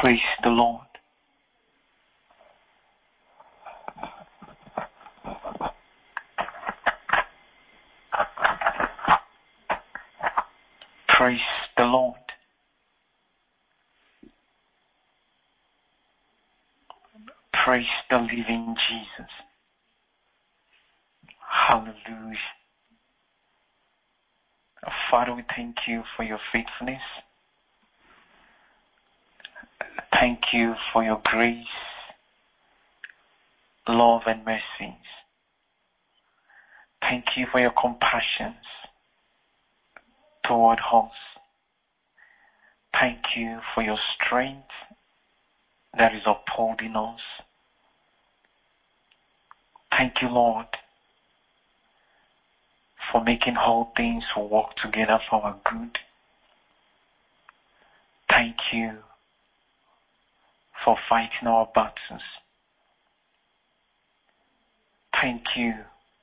Praise the Lord. Praise the Lord. Praise the living Jesus. Hallelujah. Father, we thank you for your faithfulness. Thank you for your grace, love, and mercies. Thank you for your compassions toward us. Thank you for your strength that is upholding us. Thank you, Lord, for making all things work together for our good. Thank you for fighting our battles. Thank you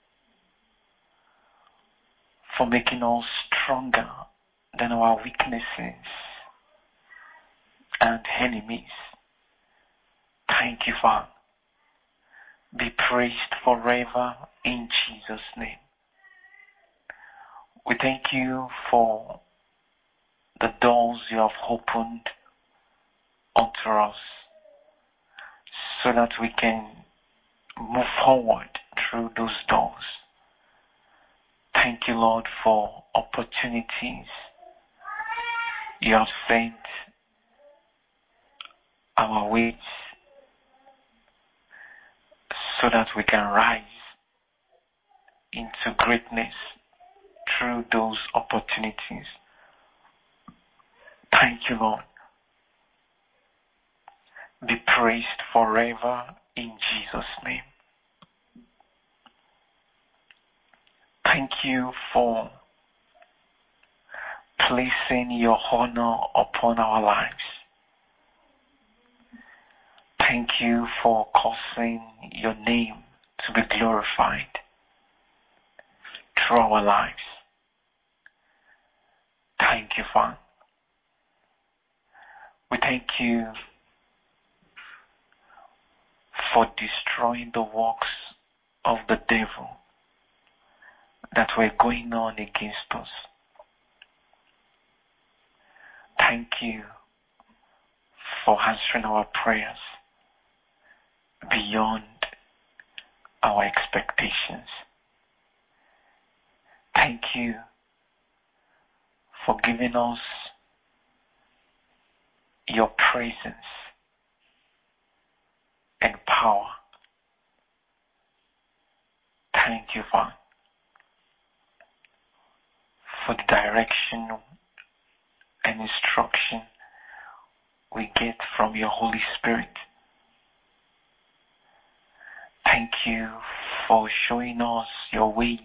for making us stronger than our weaknesses and enemies. Thank you, Father. Be praised forever in Jesus' name. We thank you for the doors you have opened unto us so that we can move forward through those doors. Thank you, Lord, for opportunities you have sent our ways so that we can rise into greatness through those opportunities. Thank you, Lord. Be praised forever in Jesus' name. Thank you for placing your honor upon our lives. Thank you for causing your name to be glorified through our lives. Thank you, Father. We thank you for destroying the works of the devil that were going on against us. Thank you for answering our prayers beyond our expectations. Thank you for giving us your presence and power. Thank you, Father, for the direction and instruction we get from your Holy Spirit. Thank you for showing us your ways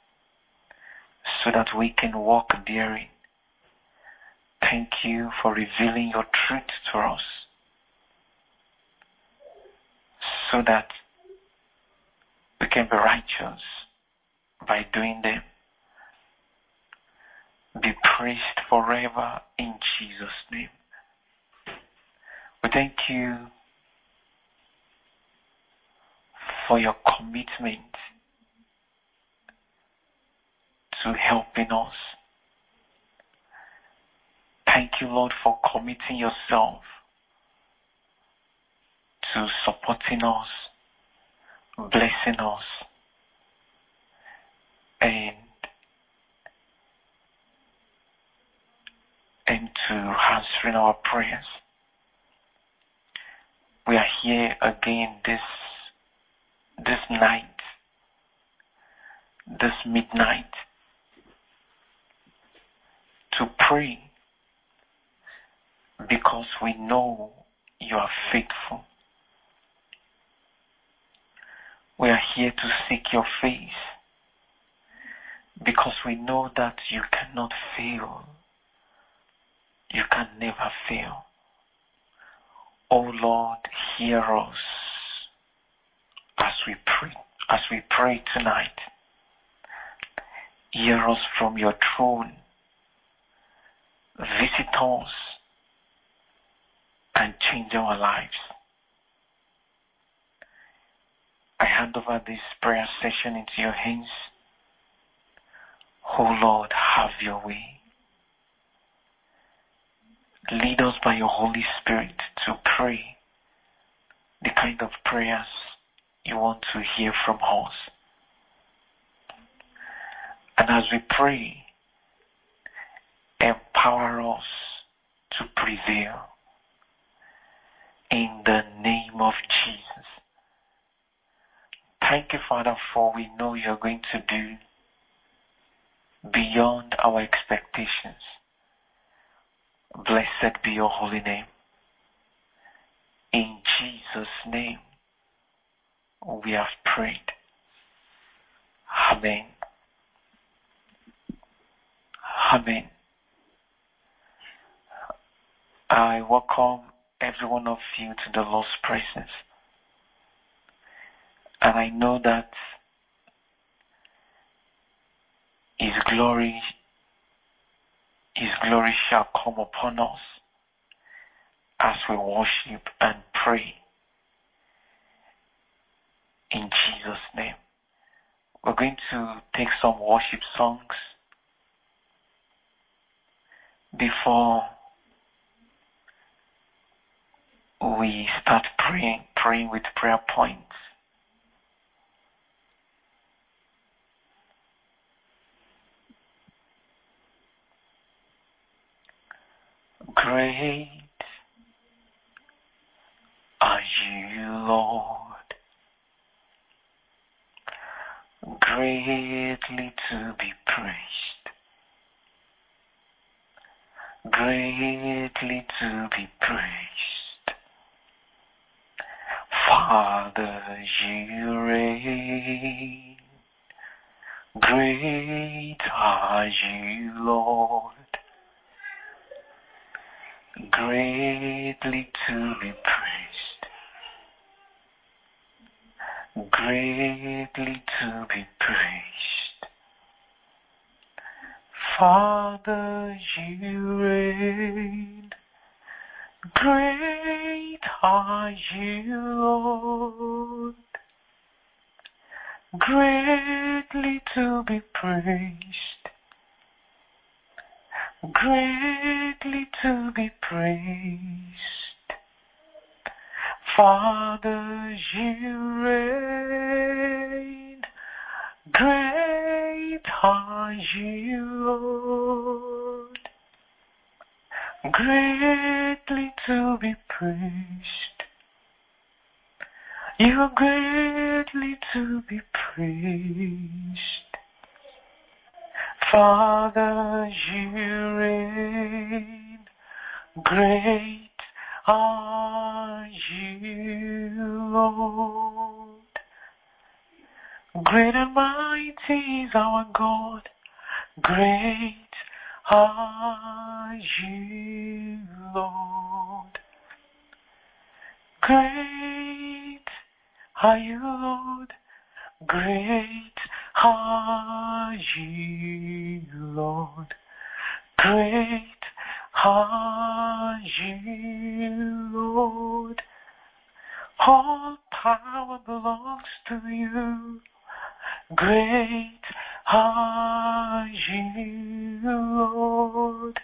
so that we can walk therein. Thank you for revealing your truth to us so that we can be righteous by doing them. Be praised forever in Jesus' name. We thank you for your commitment to helping us. Thank you, Lord, for committing yourself to supporting us, blessing us, and to answering our prayers. We are here again this night, this midnight, to pray because we know you are faithful. We are here to seek your face because we know that you cannot fail. You can never fail. Oh Lord, hear us as we pray tonight. Hear us from your throne. Visit us and change our lives. I hand over this prayer session into your hands. Oh Lord, have your way. Lead us by your Holy Spirit to pray the kind of prayers you want to hear from us. And as we pray, empower us to prevail. In the name of Jesus. Thank you, Father, for we know you're going to do beyond our expectations. Blessed be your holy name. In Jesus' name, we have prayed. Amen. Amen. I welcome every one of you to the Lord's presence. And I know that His glory shall come upon us as we worship and pray. In Jesus' name. We're going to take some worship songs before we start praying with prayer points. Great are you, Lord, greatly to be praised, greatly to be praised. Father, you reign, great are you, Lord, greatly to be praised, greatly to be praised. Father, you reign, great are you, Lord, greatly to be praised, greatly to be praised. Father, you reign, great are you, Lord, greatly to be praised. You are greatly to be praised. Father, you reign, great are you, Lord. Great and mighty is our God, great are you, Lord. Great are you, Lord, great are you, Lord. Great are you, Lord. All power belongs to you. Great are you, Lord.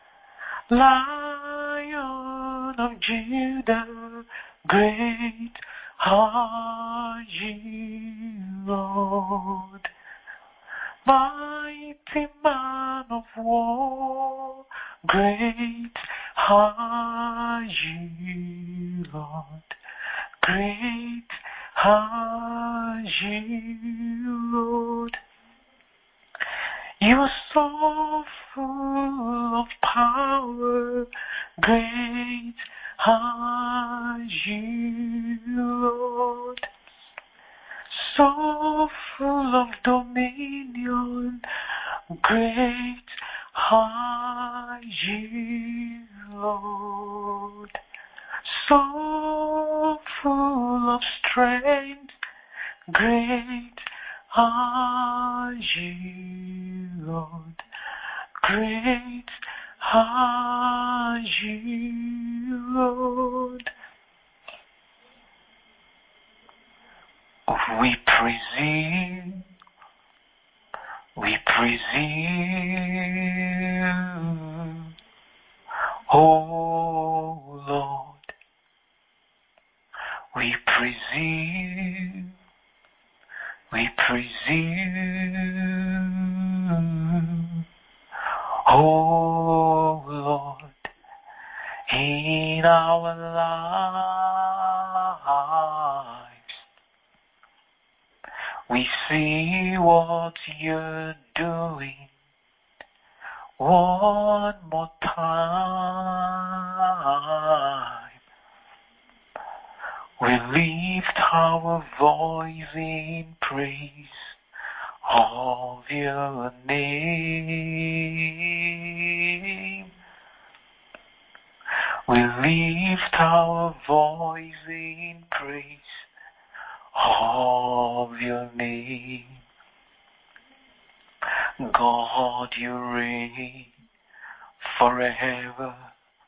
Lion of Judah, great are you, Lord. Mighty man of war, great are you, Lord. Great are you, Lord. You are so full of power, great are you, Lord. So full of dominion, great are you, Lord. So full of strength, great are you, Lord. Great are you, Lord. We praise you. We praise you. Oh Lord. We praise you. We praise you. Oh Lord, in our lives, we see what you're doing. One more time, we lift our voice in praise of your name. We lift our voice in praise of your name. God, you reign forever.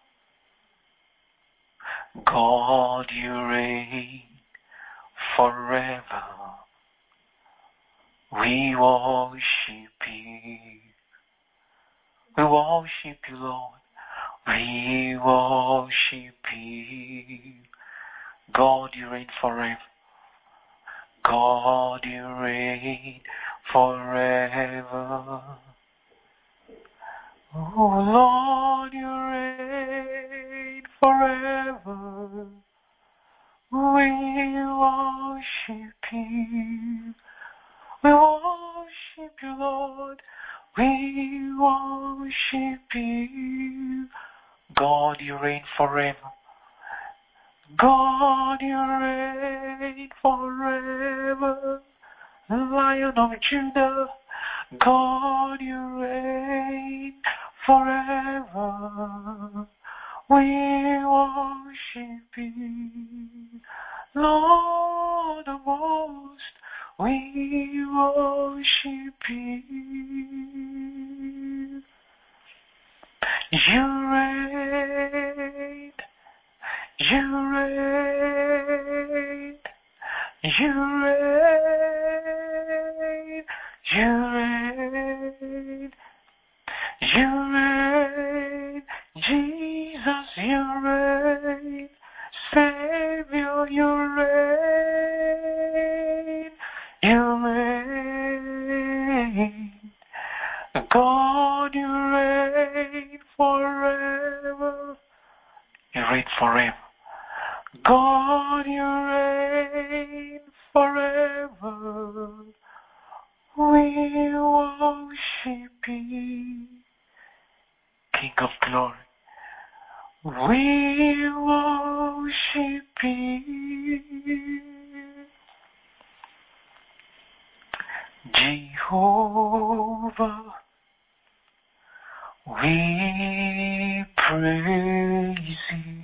God, you reign forever. We worship you. We worship you, Lord. We worship you. God, you reign forever. God, you reign forever. Oh Lord, you reign forever. We worship you. We worship you, Lord. We worship you. God, you reign forever. God, you reign forever. Lion of Judah, God, you reign forever. We worship you, Lord of hosts. We worship you. You reign. You reign, you reign, you reign, you reign, Jesus, you reign, Savior, you reign, you reign, God, you reign forever, you reign forever. God, you reign forever. We worship you, King of glory. We worship you, Jehovah. We praise you.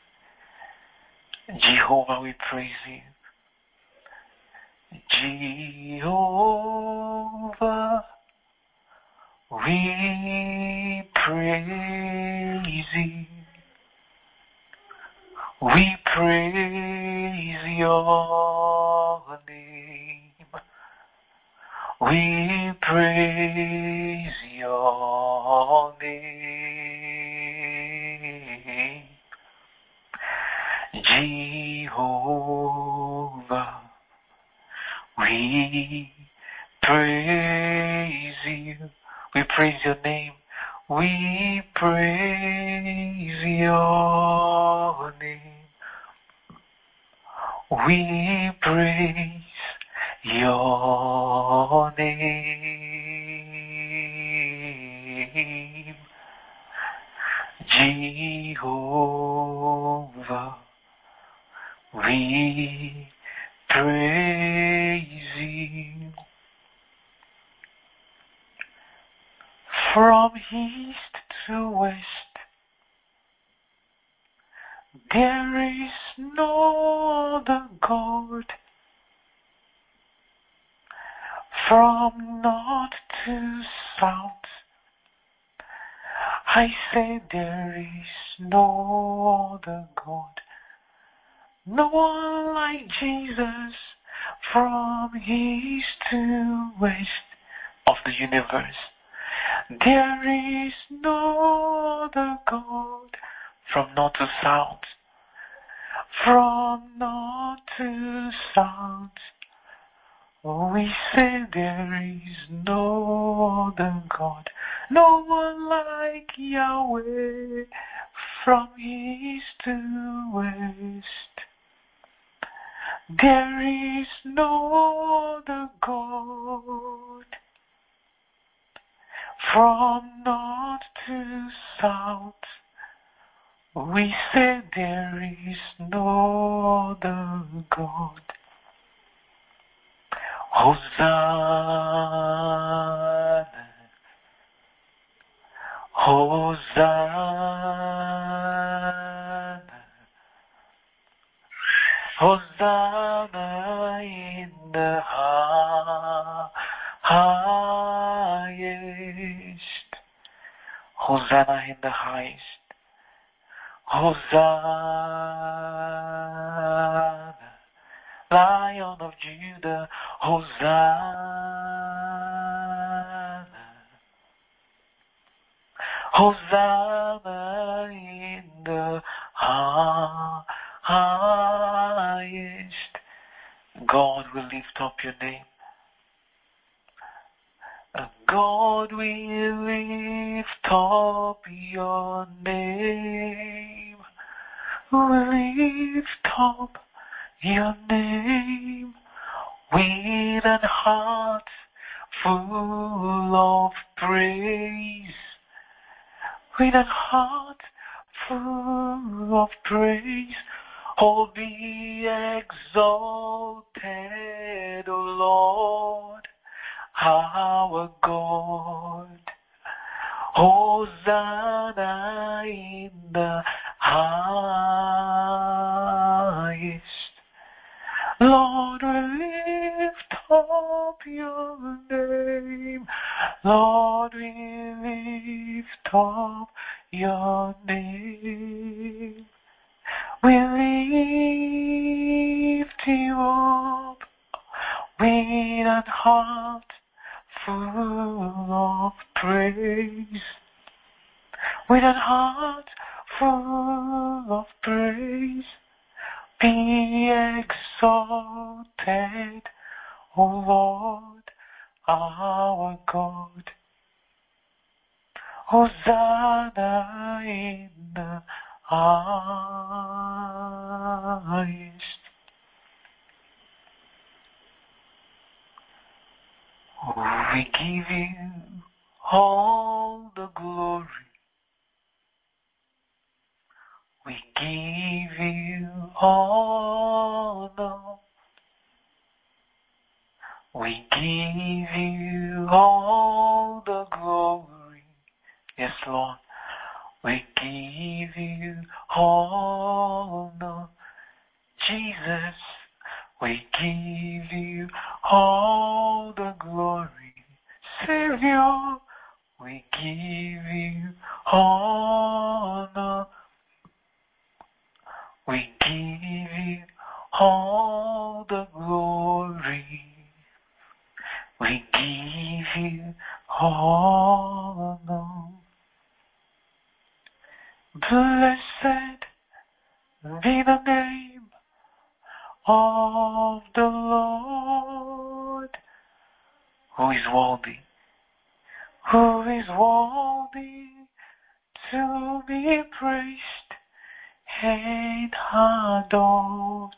Jehovah, we praise you. Jehovah, we praise you. We praise your name. We praise your name. Jehovah, we praise you. We praise your name. We praise your name. We praise your name. Jehovah, we praise you. From east to west, there is no other God. From north to south, I say there is no other God, no one like Jesus from east to west of the universe. There is no other God from north to south, from north to south. We say there is no other God, no one like Yahweh from east to west. There is no other God from north to south. We say there is no other God. Hosanna, Hosanna, Hosanna in the highest. Hosanna in the highest. Hosanna, Lion of Judah, Hosanna, Hosanna in the highest. God will lift up your name. God will lift up your name. Lift up your name with an heart full of praise. With a heart full of praise. Oh, be exalted, O Lord, our God. Hosanna in the highest. Lord, we lift up your name. Lord, we lift up your name. We lift you up with a heart full of praise. With a heart full of praise. Be exalted, O Lord, our God. Hosanna in the highest. We give you all the glory. We give you honor. We give you all the glory. Yes, Lord. We give you honor. Jesus, we give you all the glory. Savior, we give you honor. We give you all the glory. We give you honor. Blessed be the name of the Lord, who is worthy to be praised and adored.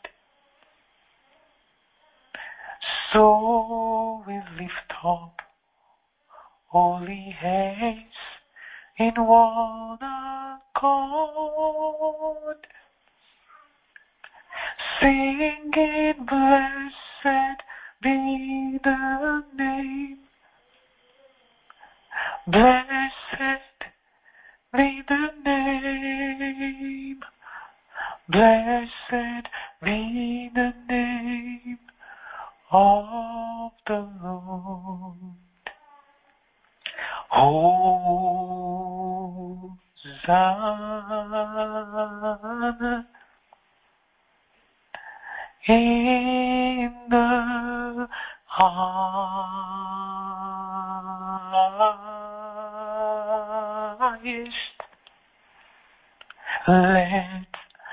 So we lift up holy hands in one accord, singing, blessed be the name, blessed be the name, blessed be the name of the Lord. Holy, Hosanna in the highest. Let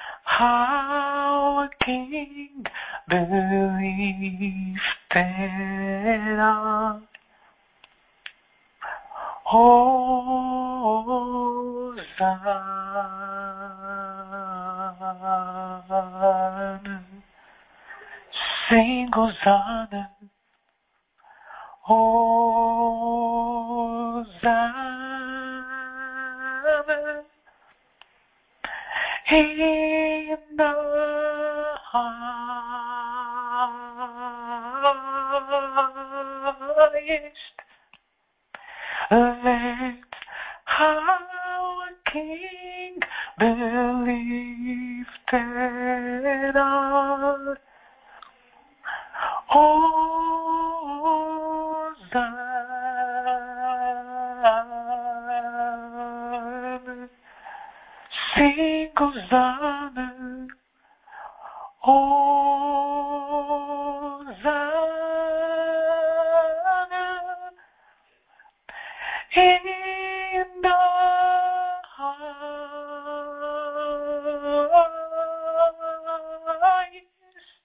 our King be lifted up. Hosanna, sing Hosanna, Hosanna in the highest. Let our King be lifted up. Hosanna, sing Hosanna, Hosanna in the highest.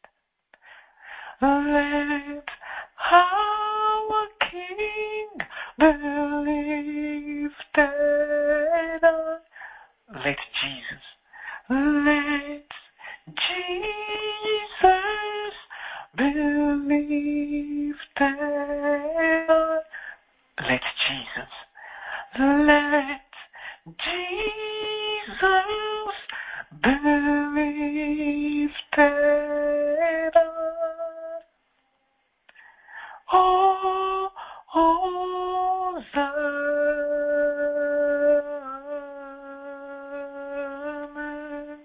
Let our King be lifted up. Let Jesus be lifted up. Let Jesus be lifted up. Oh, Hosanna.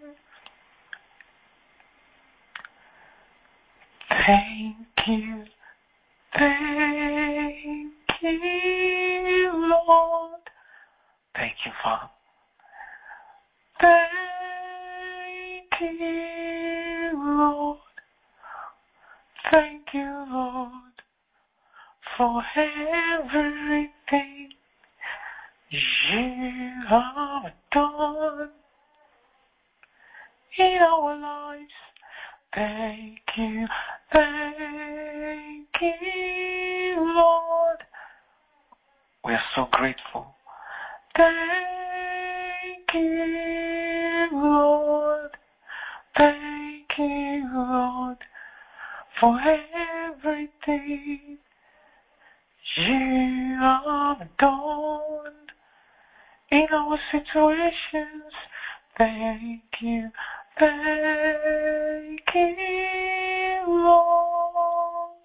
Thank you, Lord. Thank you, Father. Thank you, Lord. Thank you, Lord, for everything you have done in our lives. Thank you, Lord. We are so grateful. Thank you, Lord. Thank you, Lord, for everything you have done in our situations. Thank you, Lord.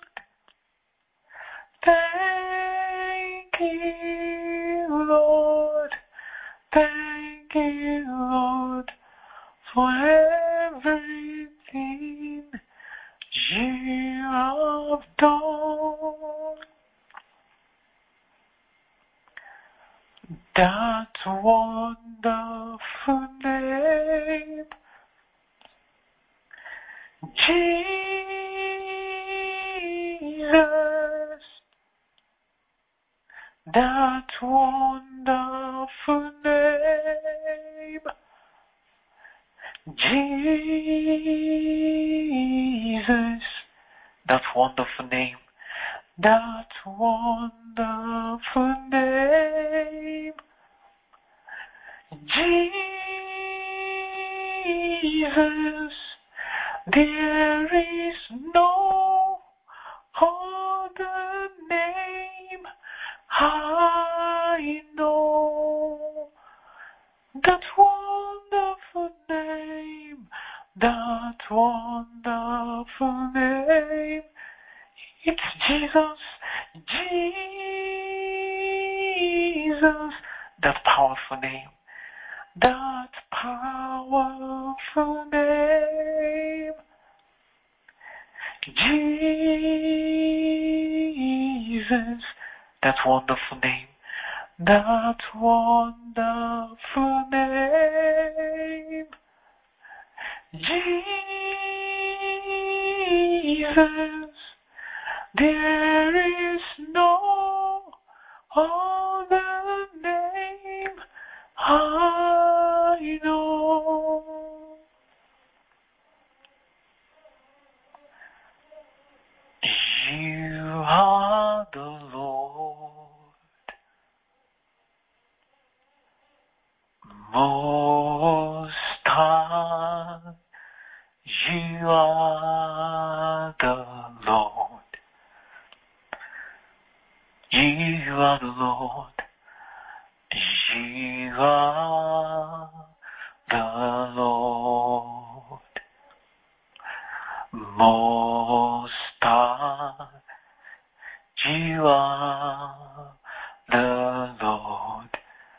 Thank you, Lord. Thank you, Lord, for everything you have done. That wonderful name, Jesus. That wonderful name, Jesus. That wonderful name. That wonderful name, Jesus. There is no other name I know. That wonderful name, that wonderful name. It's Jesus, Jesus, that powerful name, that powerful name, Jesus, that wonderful name, that wonderful name, Jesus. There is no other name I know. You are the Lord, Most High. You are the Lord. You are the Lord. You are the Lord. Most High. You are the Lord.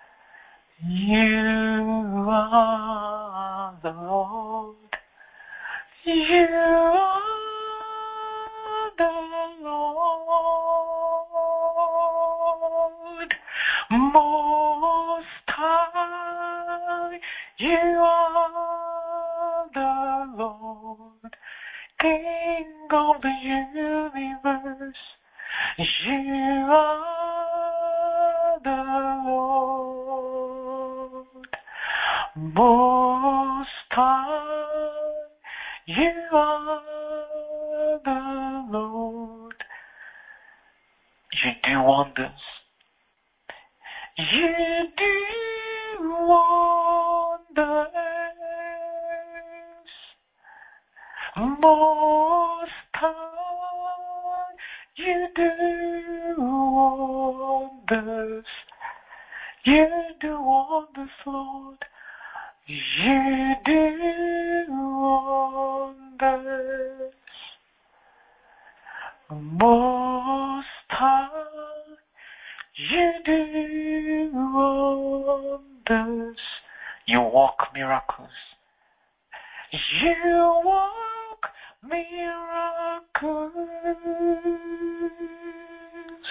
You are the Lord. You are the Lord. Most High. You are the Lord. King of the universe. You are the Lord, Most High. You are the Lord. You do wonders. You do wonders, Most High. You do wonders. You do wonders, Lord. You do wonders. Most High. You do wonders. You work miracles. You work miracles,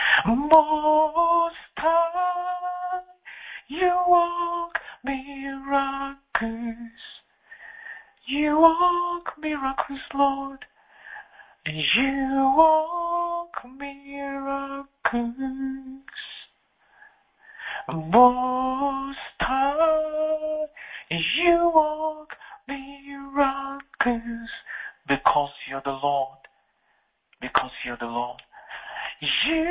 Most High. You work miracles. You work miracles, Lord. You work miracles, Most High. You work miracles, because you're the Lord. Because you're the Lord. You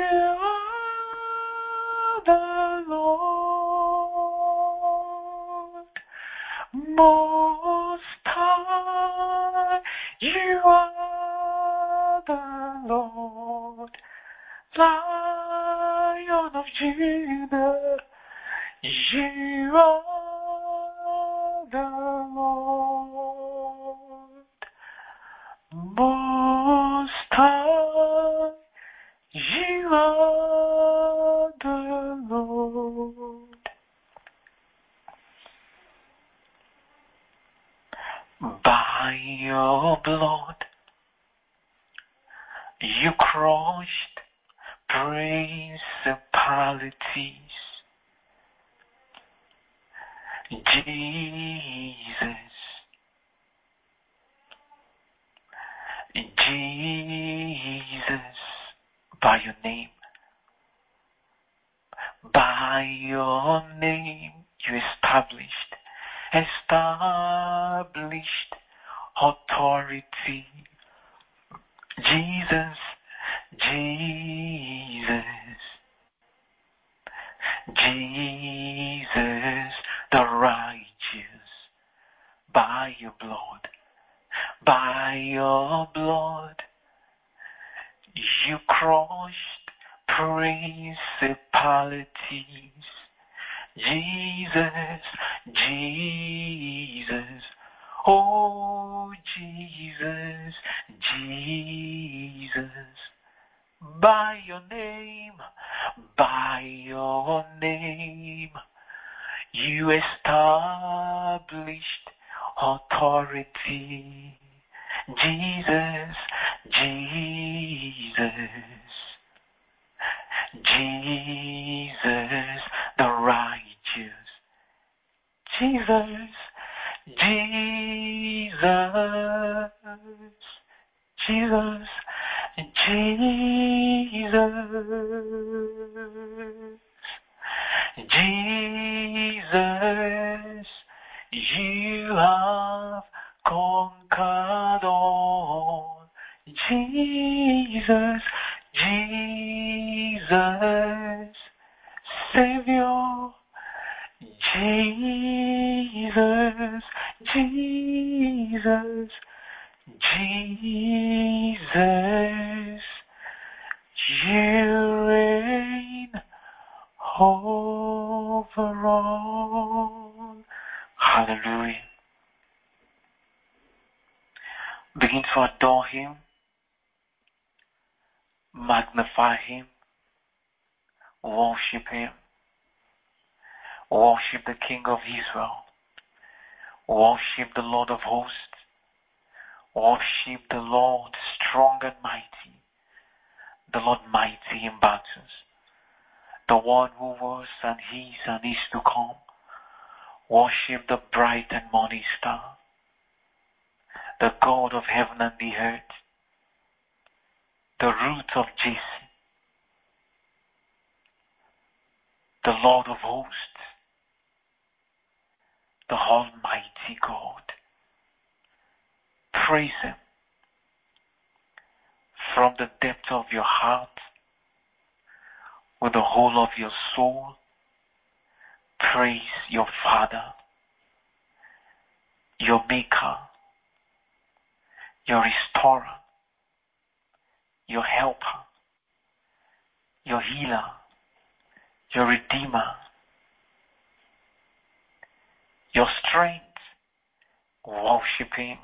are the Lord, Most High. You are the Lord, Lion of Judah. You are the Lord, Most High. You are the Lord. By your blood, you crushed principalities. Jesus, Jesus, by your name, you established authority. Jesus, Jesus, Jesus, the righteous, by your blood, you crushed principalities. Jesus, Jesus, oh Jesus, Jesus, by your name, you established authority. Jesus, Jesus, Jesus, Jesus, Jesus, Jesus, Jesus, Jesus, you have conquered all. Jesus, Jesus, Savior, Jesus, Jesus, Jesus, you reign over all. Hallelujah. Begin to adore Him, magnify Him, worship Him, worship the King of Israel, worship the Lord of hosts, worship the Lord strong and mighty, the Lord mighty in battles, the one who was and is to come. Worship the bright and morning star, the God of heaven and the earth, the root of Jesse, the Lord of hosts, the Almighty God. Praise Him from the depth of your heart, with the whole of your soul. Praise your Father, your Maker, your Restorer, your Helper, your Healer, your Redeemer, your strength. Worship Him.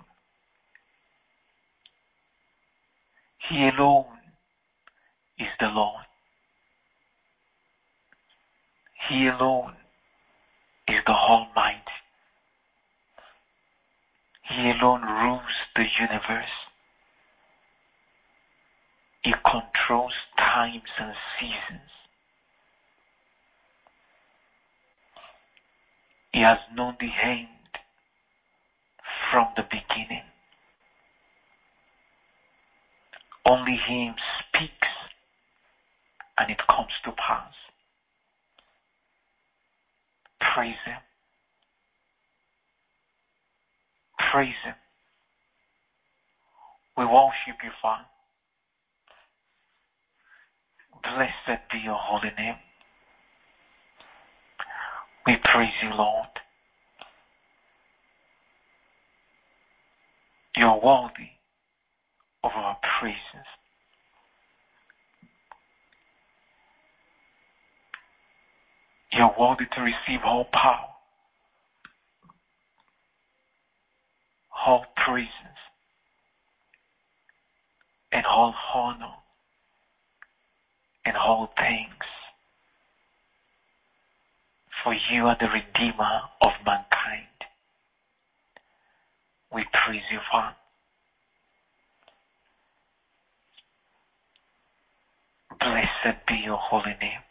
He alone is the Lord. He alone is the Almighty. He alone rules the universe. He controls times and seasons. He has known the end from the beginning. Only Him speaks and it comes to pass. Praise Him. Praise Him. We worship You, Father. Blessed be Your holy name. We praise You, Lord. You're worthy of our praises. You're worthy to receive all power, all praises, and all honor, and all thanks. For You are the Redeemer of mankind. We praise You, Father. Blessed be Your holy name.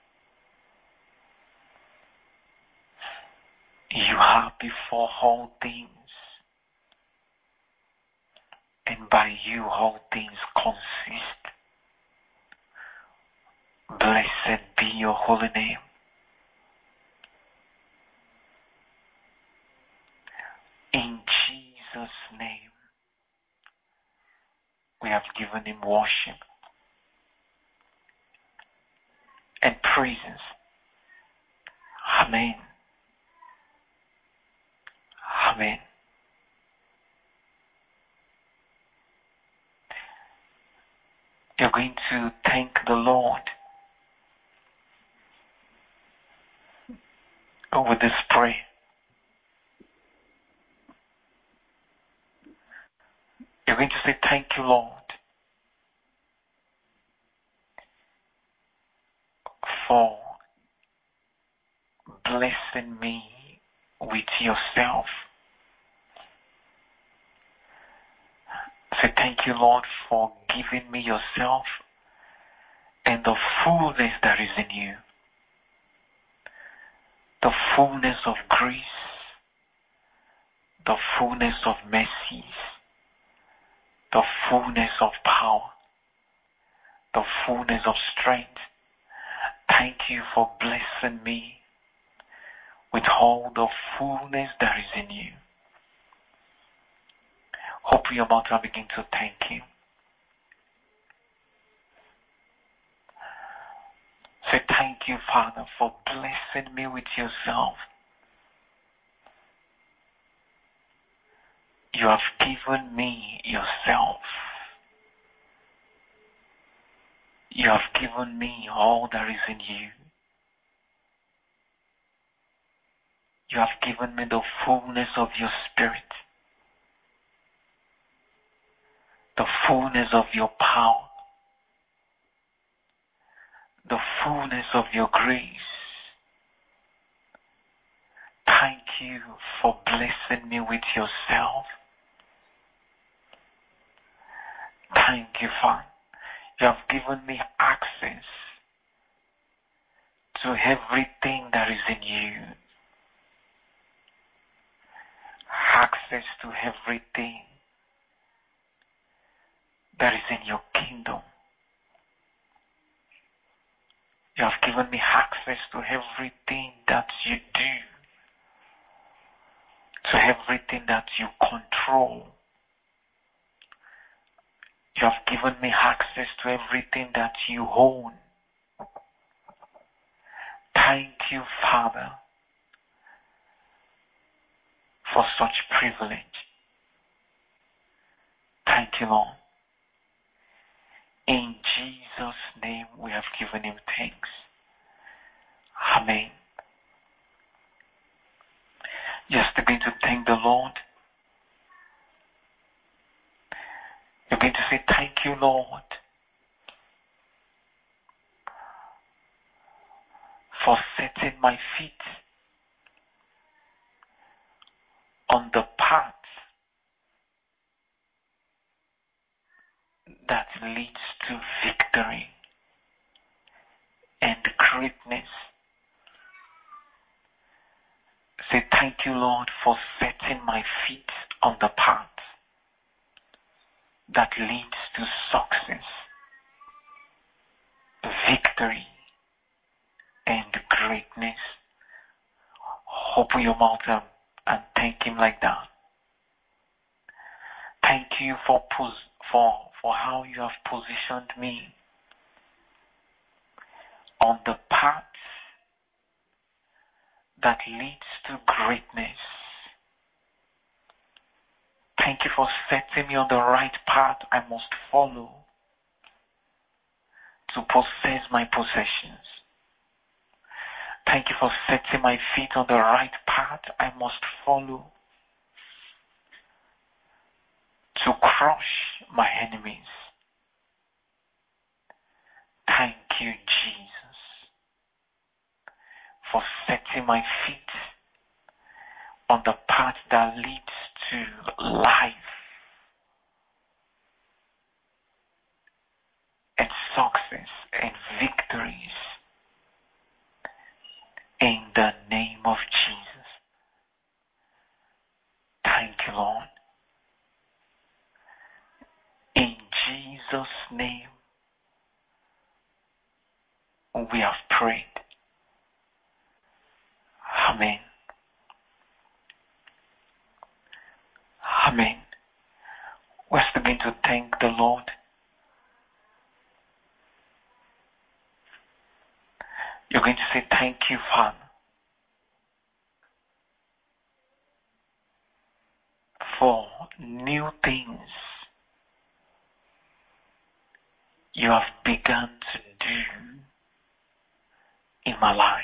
You are before all things, and by You all things consist. Blessed be Your holy name. In Jesus' name, we have given Him worship and praises. Amen. Amen. You're going to thank the Lord with this prayer. You're going to say, thank You, Lord, for blessing me with Yourself. Say, thank You, Lord, for giving me Yourself and the fullness that is in You. The fullness of grace, the fullness of mercies, the fullness of power, the fullness of strength. Thank you for blessing me with all the fullness there is in you. Open your mouth and begin to thank Him. Say, thank you, Father, for blessing me with yourself. You have given me yourself. You have given me all there is in you. You have given me the fullness of your Spirit, the fullness of your power, the fullness of your grace. Thank you for blessing me with yourself. Thank you, Father. You have given me access to everything that is in you. Access to everything that is in your kingdom. You have given me access to everything that you do, to everything that you control. You have given me access to everything that you own. Thank you, Father, for such privilege. Thank you, Lord. In Jesus' name we have given Him thanks. Amen. Just begin to thank the Lord. Begin to say, thank you, Lord, for setting my feet on the path that leads to victory and greatness. Say, thank you, Lord, for setting my feet on the path that leads to success, victory, and greatness. Open your mouth and thank Him like that. Thank you for how you have positioned me on the path that leads to greatness. Thank you for setting me on the right path I must follow to possess my possessions. Thank you for setting my feet on the right path I must follow to crush my enemies. Thank you, Jesus, for setting my feet on the path that leads to life and success and victories. In the name of Jesus. Thank you, Lord. In Jesus' name, we have prayed. Amen. Amen. Let's begin to thank the Lord. You're going to say, thank you, Father, for new things you have begun to do in my life.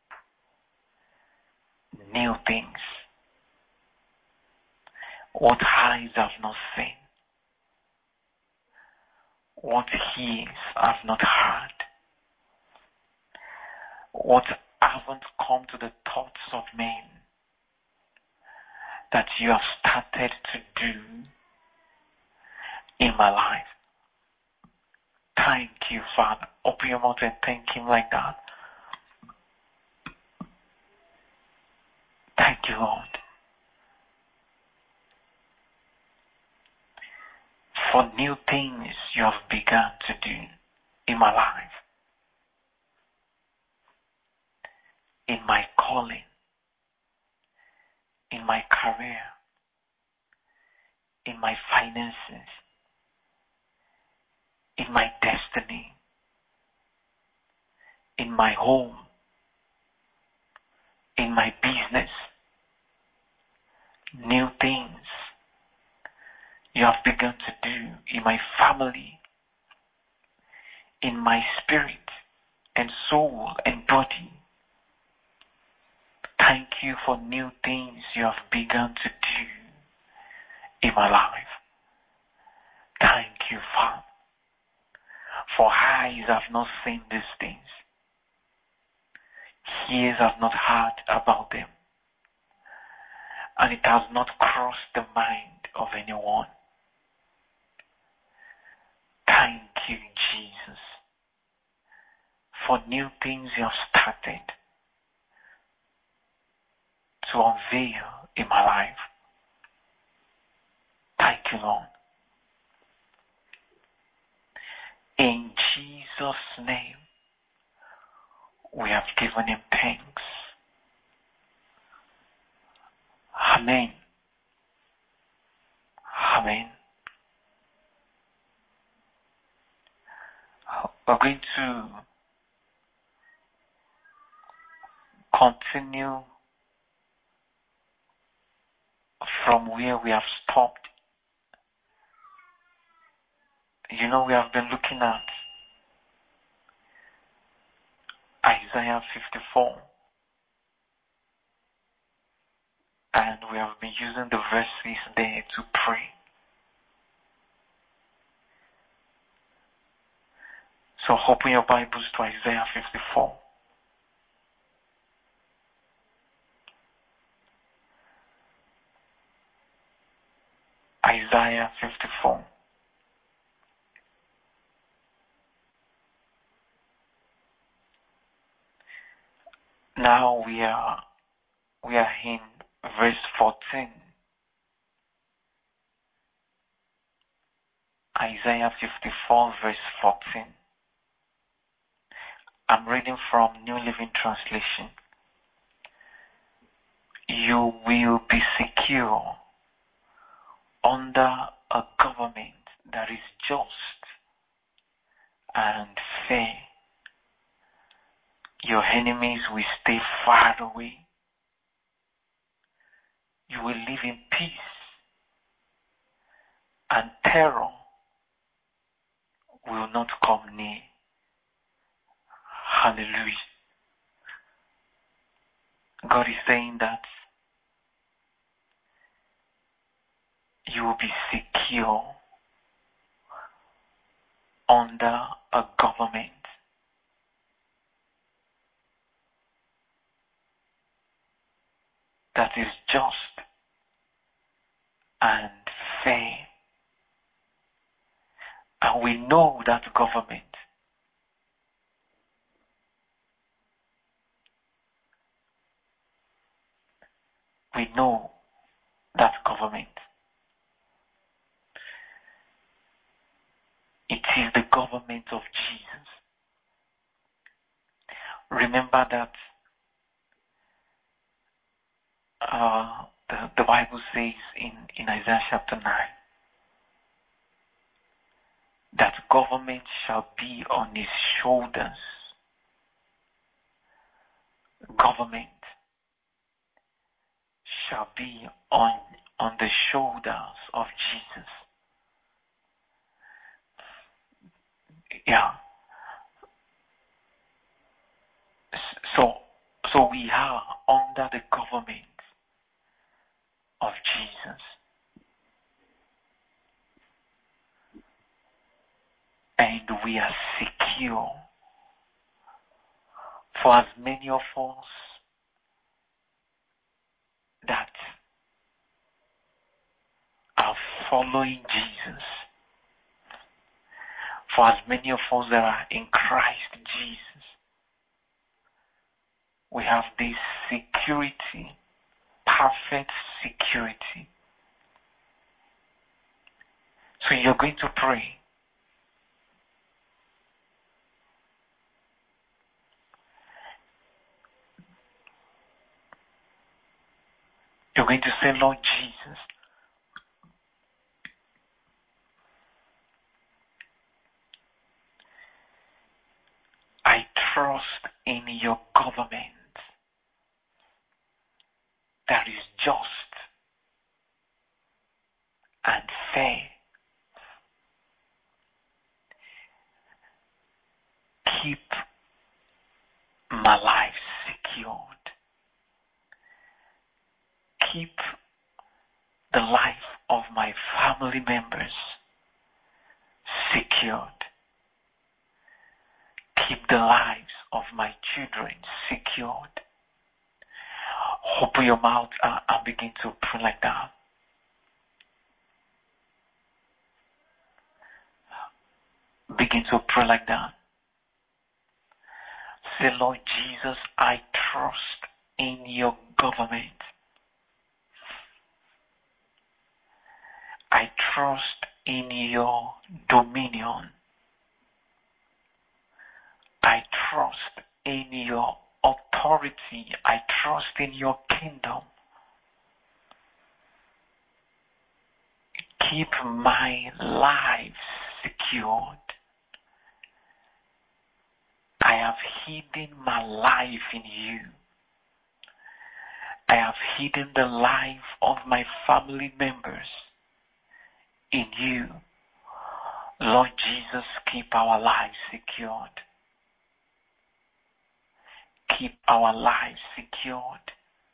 New things. What eyes have not seen. What ears have not heard. What haven't come to the thoughts of men that you have started to do in my life. Thank you, Father. Open your mouth and thank Him like that. Thank you, Lord. for new things you have begun to do in my life, in my calling, in my career, in my finances, in my destiny, in my home, in my business. New things you have begun to do in my family, in my spirit and soul and body. Thank you for new things you have begun to do in my life. Thank you, Father, for eyes have not seen these things, ears have not heard about them, and it has not crossed the mind of anyone. Thank you, Jesus, for new things you have started to unveil in my life. Thank you, Lord. In Jesus' name, we have given him thanks. Amen. Amen. We're going to continue from where we have stopped. You know, we have been looking at Isaiah 54, and we have been using the verses there to pray. So open your Bibles to Isaiah 54. Isaiah 54. Now we are in verse 14. Isaiah 54 verse 14. I'm reading from New Living Translation. You will be secure under a government that is just and fair. Your enemies will stay far away. You will live in peace, and terror will not come near. Hallelujah. God is saying that you will be secure under a government that is just and fair. And we know that government. We know that government. It is the government of Jesus. Remember that the Bible says in Isaiah chapter 9 that government shall be on his shoulders. Government shall be on the shoulders of Jesus. Yeah. So we are under the government of Jesus. And we are secure. For as many of us that are following Jesus, for as many of us that are in Christ Jesus, we have this security, perfect security. So you're going to pray. You're going to say, Lord Jesus, I trust in your government that is just and fair. Keep my life secured. Keep the life of my family members secured. Keep the lives of my children secured. Open your mouth and begin to pray like that. Begin to pray like that. Say, Lord Jesus, I trust in your government. I trust in your dominion. I trust in your authority. I trust in your kingdom. Keep my life secured. I have hidden my life in you. I have hidden the life of my family members in you. Lord Jesus, keep our lives secured. Keep our lives secured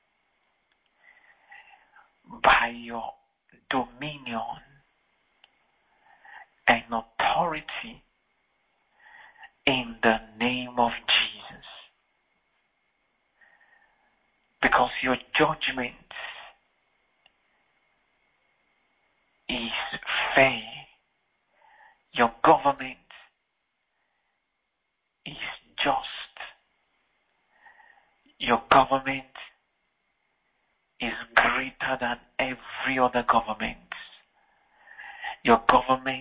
by your dominion and authority in the name of Jesus. Because your judgment is fair. Your government is just. Your government is greater than every other government. Your government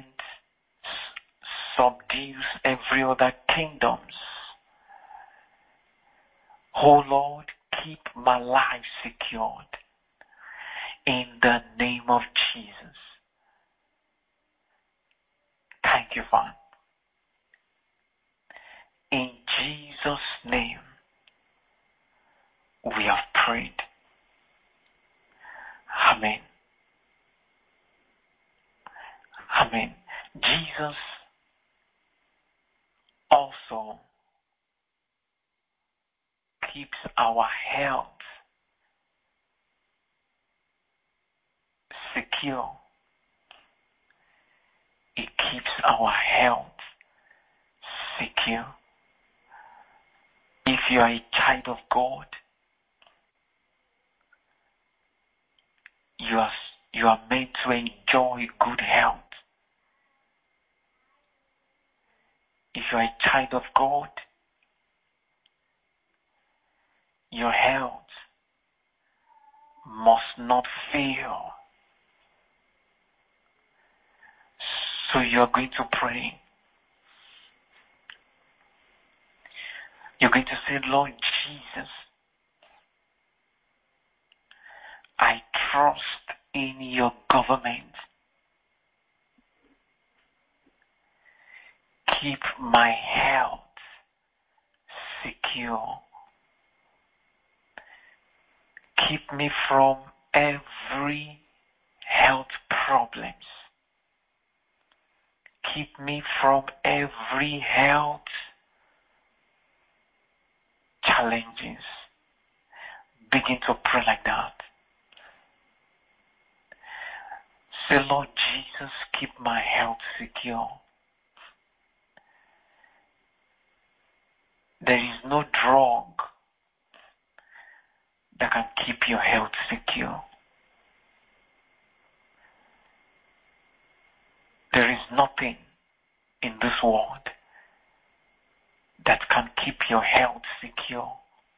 subdues every other kingdoms. Oh Lord, keep my life secured in the name of Jesus. Thank you, Father. In Jesus' name, we have prayed. Amen. Amen. Jesus also keeps our health secure. It keeps our health secure. If you are a child of God, you are meant to enjoy good health. If you are a child of God, your health must not fail. So you are going to pray. You're going to say, Lord Jesus, I trust in your government. Keep my health secure. Keep me from every health problems. Keep me from every health challenges. Begin to pray like that. Say, Lord Jesus, keep my health secure. There is no drug that can keep your health secure. There is nothing in this world that can keep your health secure.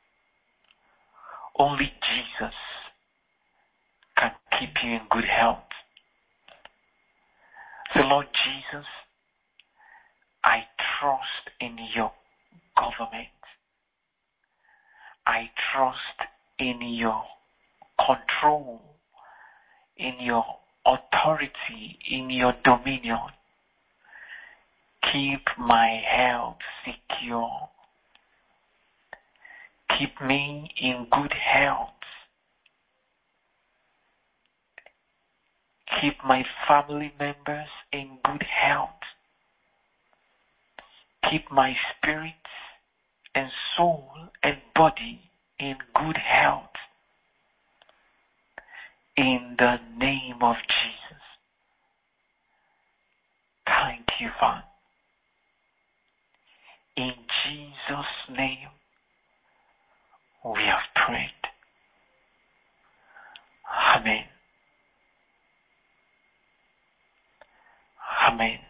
Only Jesus can keep you in good health. Say, Lord Jesus, I trust in your government. I trust in your control, in your authority, in your dominion. Keep my health secure. Keep me in good health. Keep my family members in good health. Keep my spirit and soul and body in good health. In the name of Jesus. Thank you, Father. In Jesus' name, we have prayed. Amen. Amen.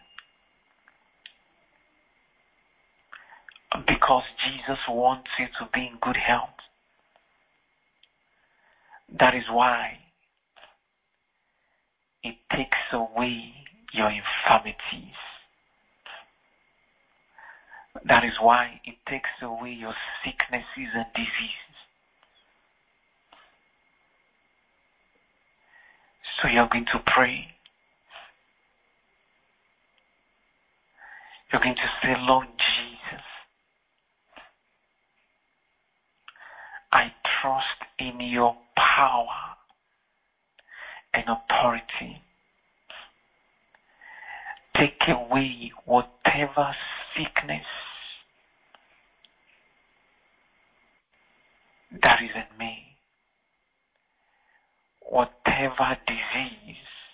Because Jesus wants you to be in good health. That is why it takes away your infirmities. That is why it takes away your sicknesses and diseases. So you're going to pray. You're going to say, Lord Jesus, I trust in your power and authority. Take away whatever sickness that is in me, whatever disease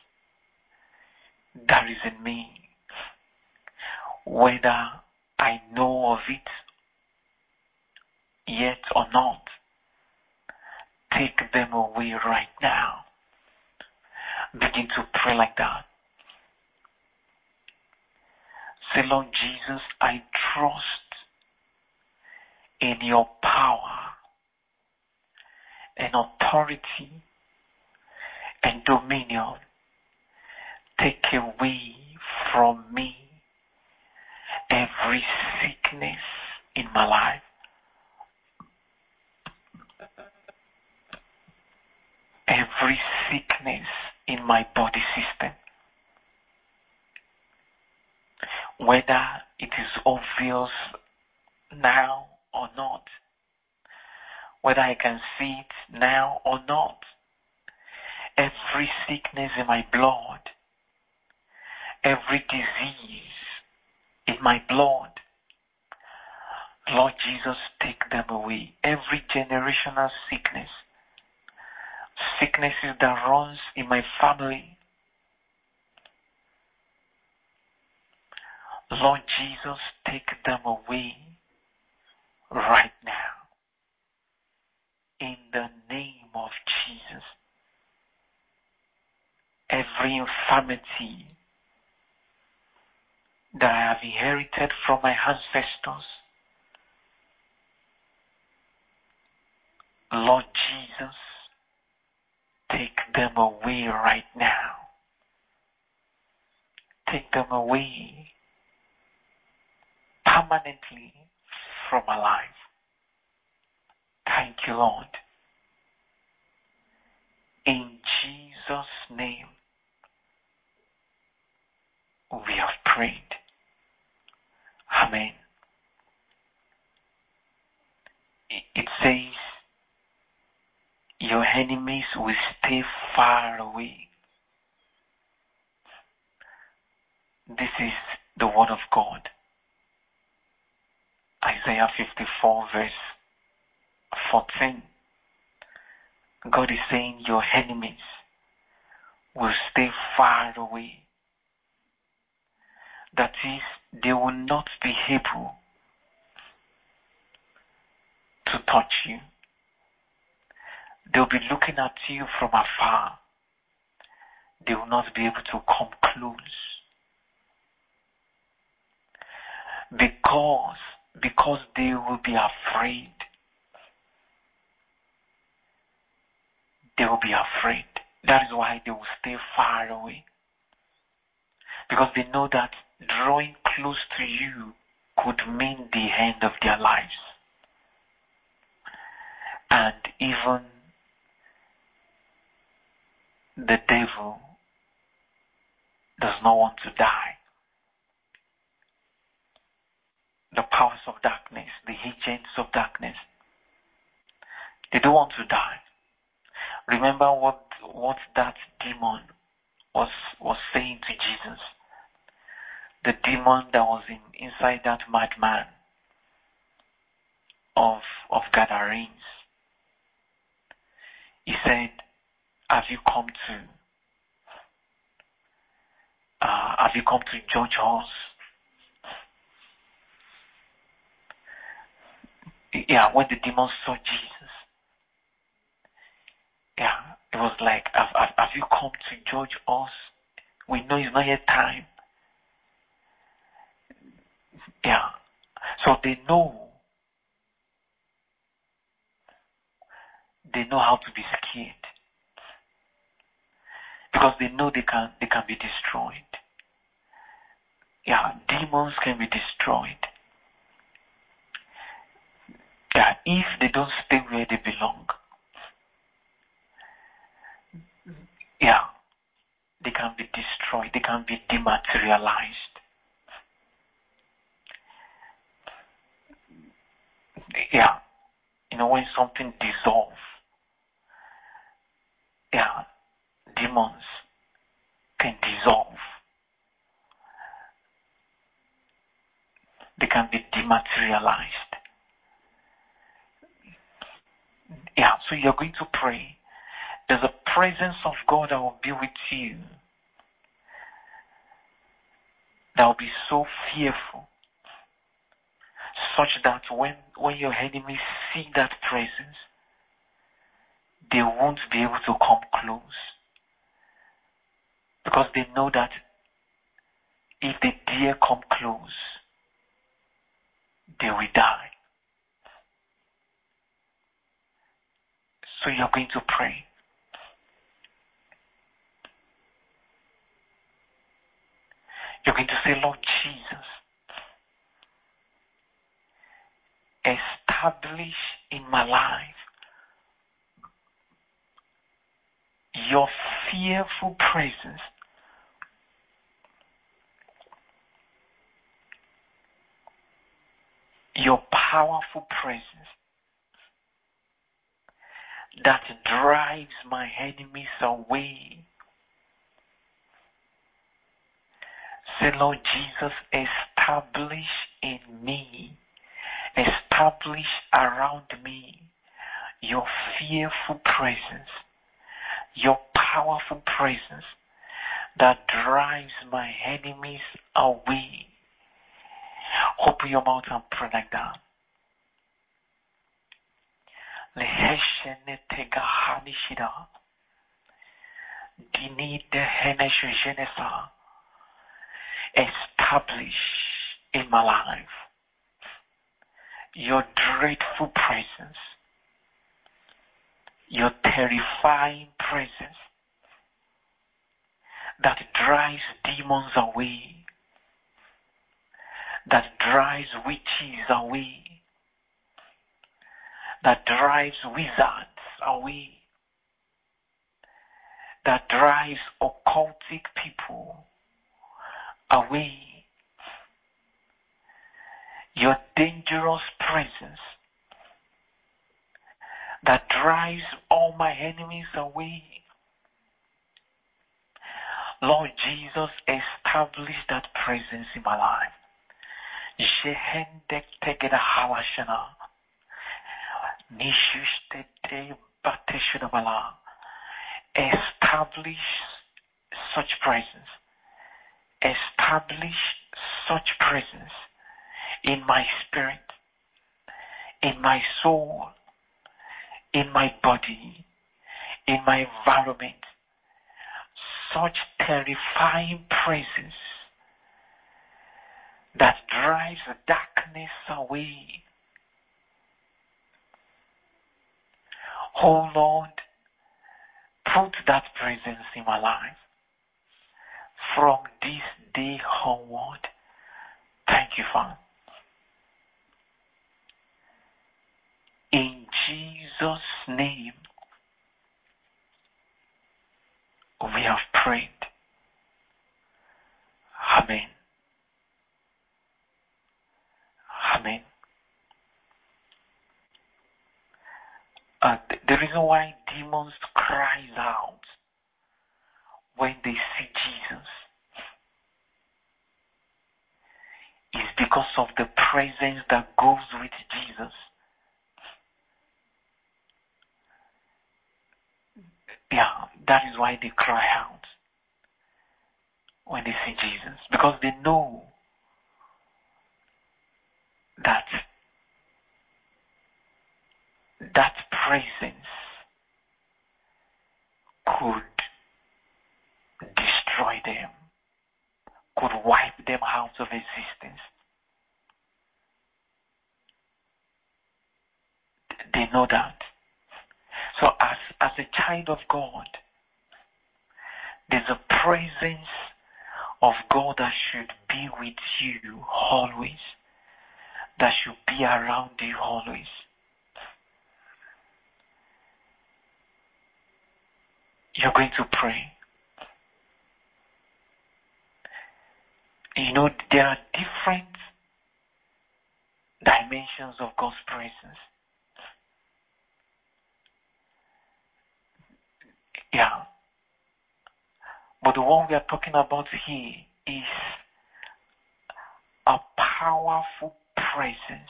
that is in me, whether I know of it yet or not. Take them away right now. Begin to pray like that. Say, Lord Jesus, I trust in your power and authority and dominion. Take away from me every sickness in my life. Every sickness in my body system. Whether it is obvious now or not. Whether I can see it now or not. Every sickness in my blood. Every disease in my blood. Lord Jesus, take them away. Every generational sickness. Sicknesses that runs in my family. Lord Jesus, take them away right now. In the name of Jesus. Every infirmity that I have inherited from my ancestors, Lord Jesus, take them away right now. Take them away permanently from my life. Thank you, Lord. In Jesus' name, we have prayed. Amen. It says, your enemies will stay far away. This is the word of God. Isaiah 54 verse 14. God is saying your enemies will stay far away. That is, they will not be able to touch you. They'll be looking at you from afar. They will not be able to come close. Because they will be afraid. They will be afraid. That is why they will stay far away. because they know that drawing close to you could mean the end of their lives. And even the devil does not want to die. The powers of darkness, the agents of darkness, they don't want to die. Remember what that demon was saying to Jesus. The demon that was inside that madman of Gadarenes. He said, have you come to judge us? Yeah, when the demon saw Jesus, yeah, it was like, have you come to judge us? We know it's not yet time. Yeah. So they know how to be scared. Because they know they can be destroyed. Yeah, demons can be destroyed. Yeah, if they don't stay where they belong. Yeah, they can be destroyed. They can be dematerialized. Yeah, when something dissolves, yeah, demons can dissolve. They can be dematerialized. Yeah, so you're going to pray. There's a presence of God that will be with you. That will be so fearful. Such that when your enemies see that presence, they won't be able to come close. Because they know that if they dare come close, they will die. So you're going to pray. You're going to say, Lord Jesus, establish in my life your fearful presence, your powerful presence that drives my enemies away. Say, Lord Jesus, establish in me, establish around me your fearful presence, your powerful presence that drives my enemies away. Open your mouth and pray like that. Establish in my life your dreadful presence, your terrifying presence that drives demons away, that drives witches away, that drives wizards away, that drives occultic people away. Your dangerous presence that drives all my enemies away. Lord Jesus, establish that presence in my life. Establish such presence. Establish such presence in my spirit, in my soul, in my body, in my environment. Such terrifying presence that drives darkness away. Oh Lord, put that presence in my life from this day onward. Thank you, Father. In Jesus' name, we have prayed. Amen. Amen. The reason why demons cries out when they see Jesus is because of the presence that goes with Jesus. Yeah, that is why they cry out when they see Jesus, because they know that that presence could destroy them, could wipe them out of existence. They know that. So as a child of God, there's a presence of God that should be with you always, that should be around you always. You're going to pray. You know, there are different dimensions of God's presence. Yeah. But the one we are talking about here is a powerful presence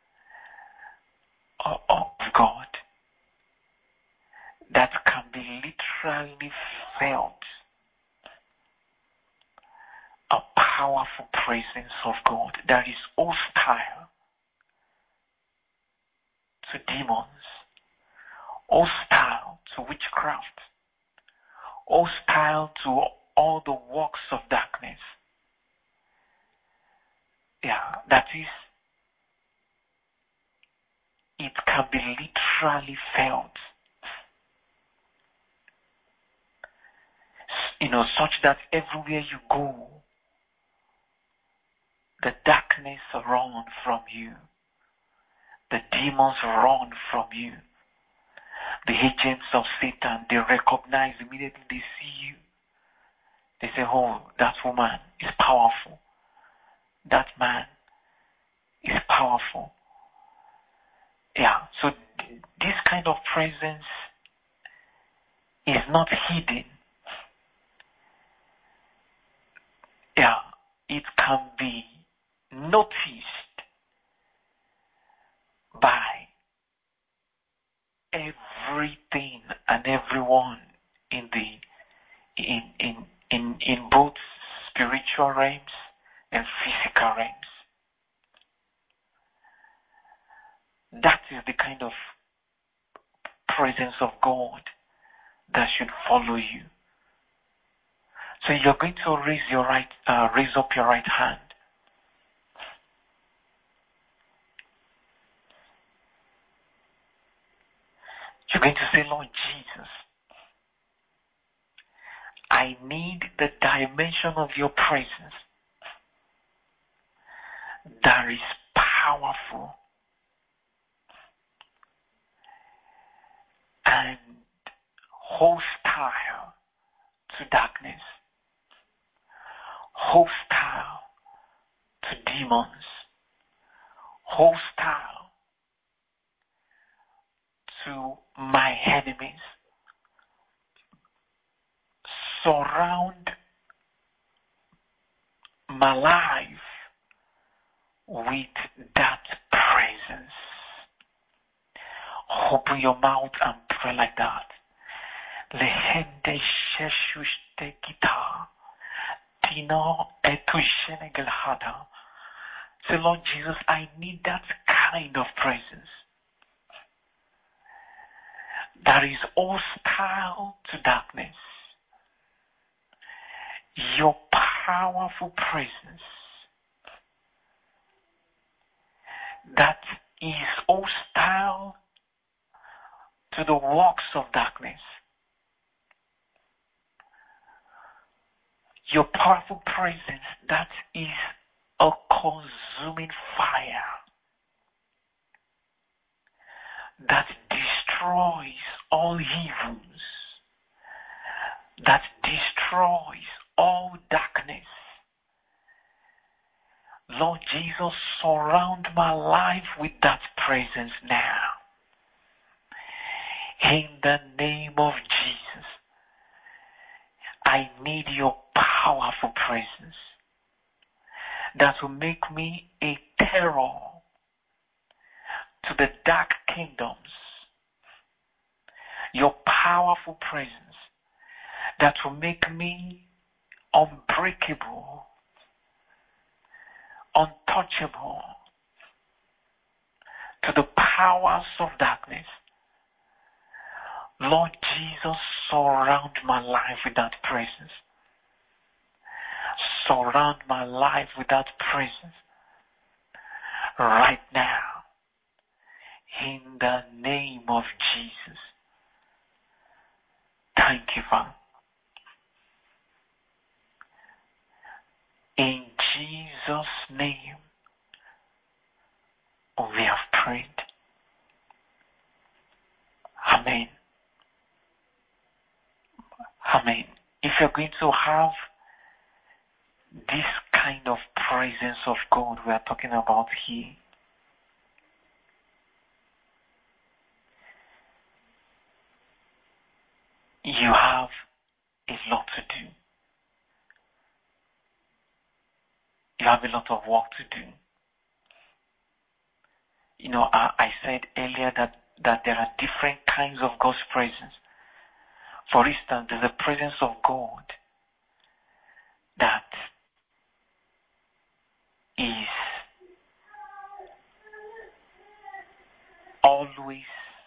of God that can be literally felt. A powerful presence of God that is hostile to demons, hostile to witchcraft, hostile to all the works of darkness. Yeah, that is, it can be literally felt. You know, such that everywhere you go, the darkness run from you. The demons run from you. The agents of Satan, they recognize immediately they see you. They say, oh, that woman is powerful. That man is powerful. Yeah, so this kind of presence is not hidden. Yeah, it can be noticed by everything and everyone in both spiritual realms and physical realms. That is the kind of presence of God that should follow you. So you're going to raise up your right hand. You're going to say, Lord Jesus, I need the dimension of your presence that is powerful and hostile to darkness, hostile to demons, hostile to my enemies. Surround my life with that presence. Open your mouth and pray like that. Lehende sheshushte gita. Tino etushenegelhada. Say, Lord Jesus, I need that kind of presence that is hostile to darkness. Your powerful presence that is hostile to the works of darkness. Your powerful presence that is a consuming fire that destroys all evils, that destroys all darkness. Lord Jesus, surround my life with that presence now. In the name of Jesus, I need your powerful presence that will make me a terror to the dark kingdoms. Your powerful presence that will make me unbreakable, untouchable to the powers of darkness. Lord Jesus, surround my life with that presence. Surround my life with that presence right now. In the name of Jesus. Thank you, Father. In Jesus' name, we have prayed. Amen. Amen. If you're going to have this kind of presence of God we are talking about here, you have a lot to do. You have a lot of work to do. You know, I said earlier that there are different kinds of God's presence. For instance, there's a presence of God that is always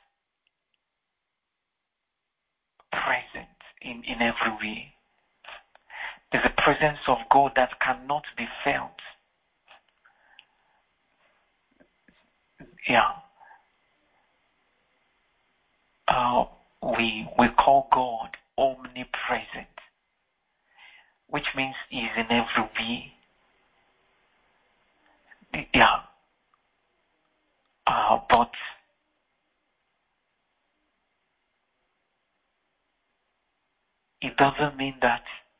present in every way. There's a presence of God that cannot be felt. Yeah. We call God omnipresent, which means He's in every way. Yeah. But it doesn't mean that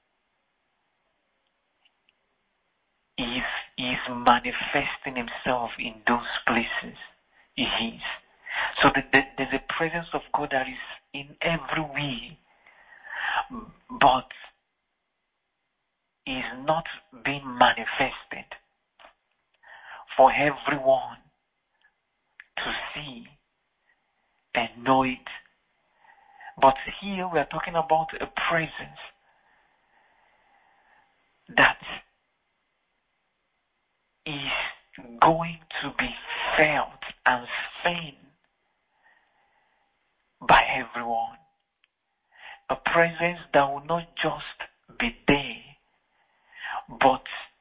He's manifesting Himself in those places. He is. So there's a presence of God that is in every way, but is not being manifested for everyone to see and know it. But here we are talking about a presence that is going to be felt and seen by everyone. A presence that will not just be there, but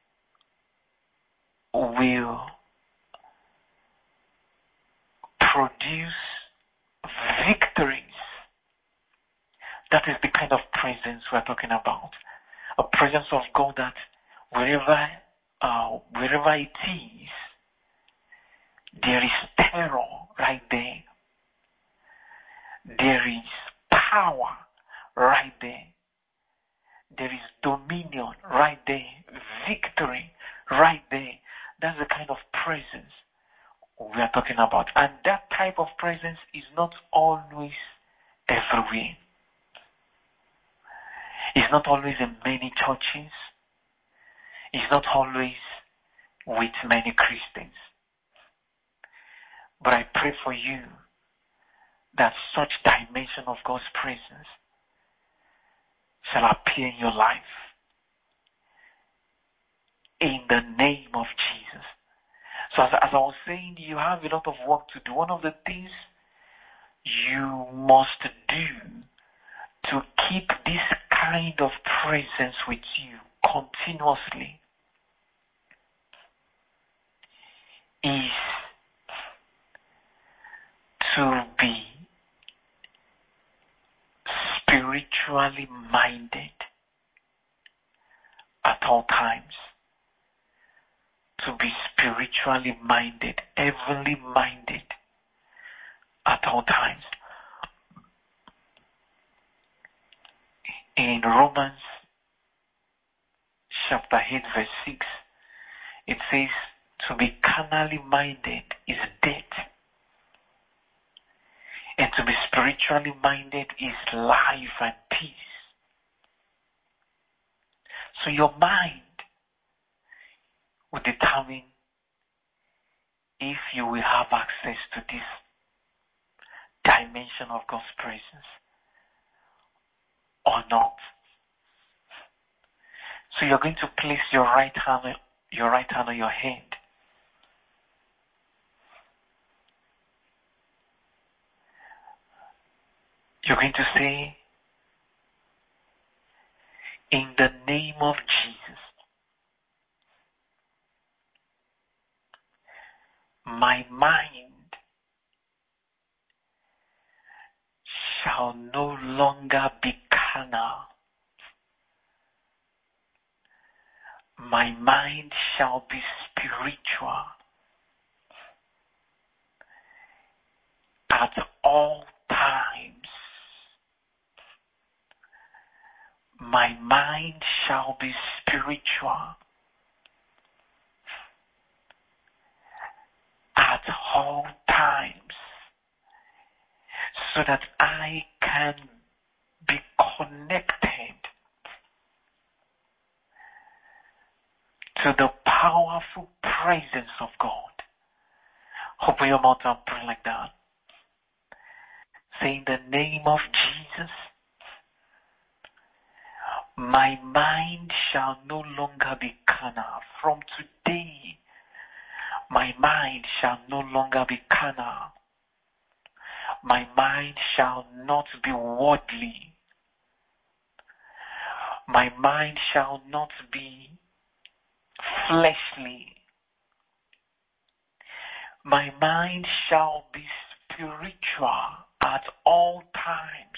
will produce victories. That is the kind of presence we're talking about. A presence of God that wherever it is, there is terror right there. There is power right there. There is dominion right there. Victory right there. That's the kind of presence we are talking about. And that type of presence is not always everywhere. It's not always in many churches. It's not always with many Christians. But I pray for you that such dimension of God's presence shall appear in your life. In the name of Jesus. So as I was saying, you have a lot of work to do. One of the things you must do to keep this kind of presence with you continuously is to be spiritually minded at all times, to be spiritually minded, heavenly minded at all times. In Romans chapter 8 verse 6, it says, to be carnally minded is death, and to be spiritually minded is life and peace. So your mind will determine if you will have access to this dimension of God's presence or not. So you're going to place your right hand on your head. You're going to say, in the name of Jesus, my mind shall no longer be carnal. My mind shall be spiritual at all times. My mind shall be spiritual at all times, so that I can be connected to the powerful presence of God. Open your mouth and pray like that. Say, in the name of Jesus, my mind shall no longer be carnal. From today, my mind shall no longer be carnal. My mind shall not be worldly. My mind shall not be fleshly. My mind shall be spiritual at all times.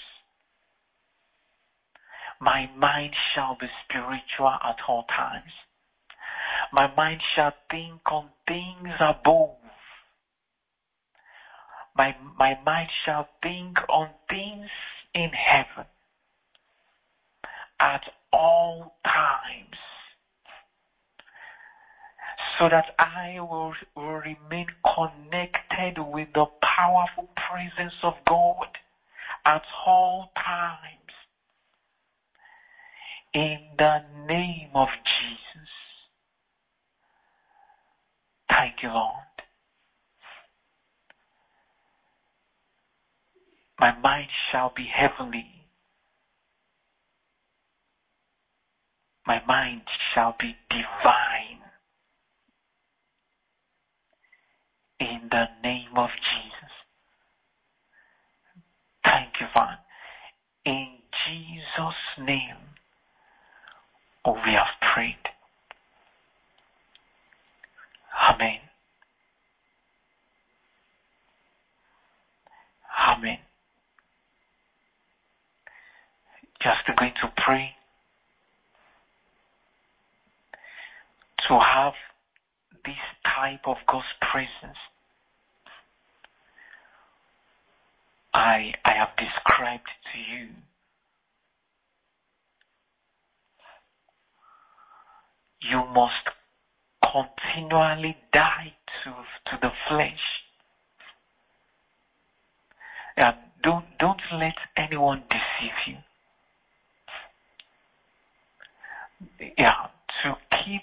My mind shall be spiritual at all times. My mind shall think on things above. My mind shall think on things in heaven at all times, so that I will remain connected with the powerful presence of God at all times. In the name of Jesus. Thank you, Lord. My mind shall be heavenly. My mind shall be divine. In the name of Jesus. Thank you, Father. In Jesus' name, we have prayed. Amen. Amen. Just going to pray to have this type of God's presence I have described to you. You must continually die to the flesh. Don't let anyone deceive you. To keep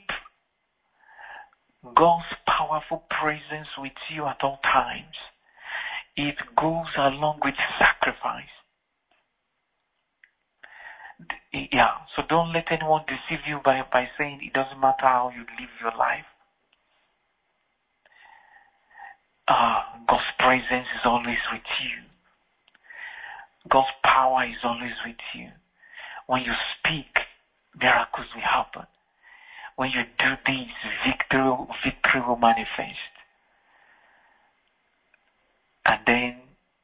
God's powerful presence with you at all times, it goes along with sacrifice. So don't let anyone deceive you by saying it doesn't matter how you live your life. God's presence is always with you. God's power is always with you. When you speak, miracles will happen. When you do this, victory will manifest. And then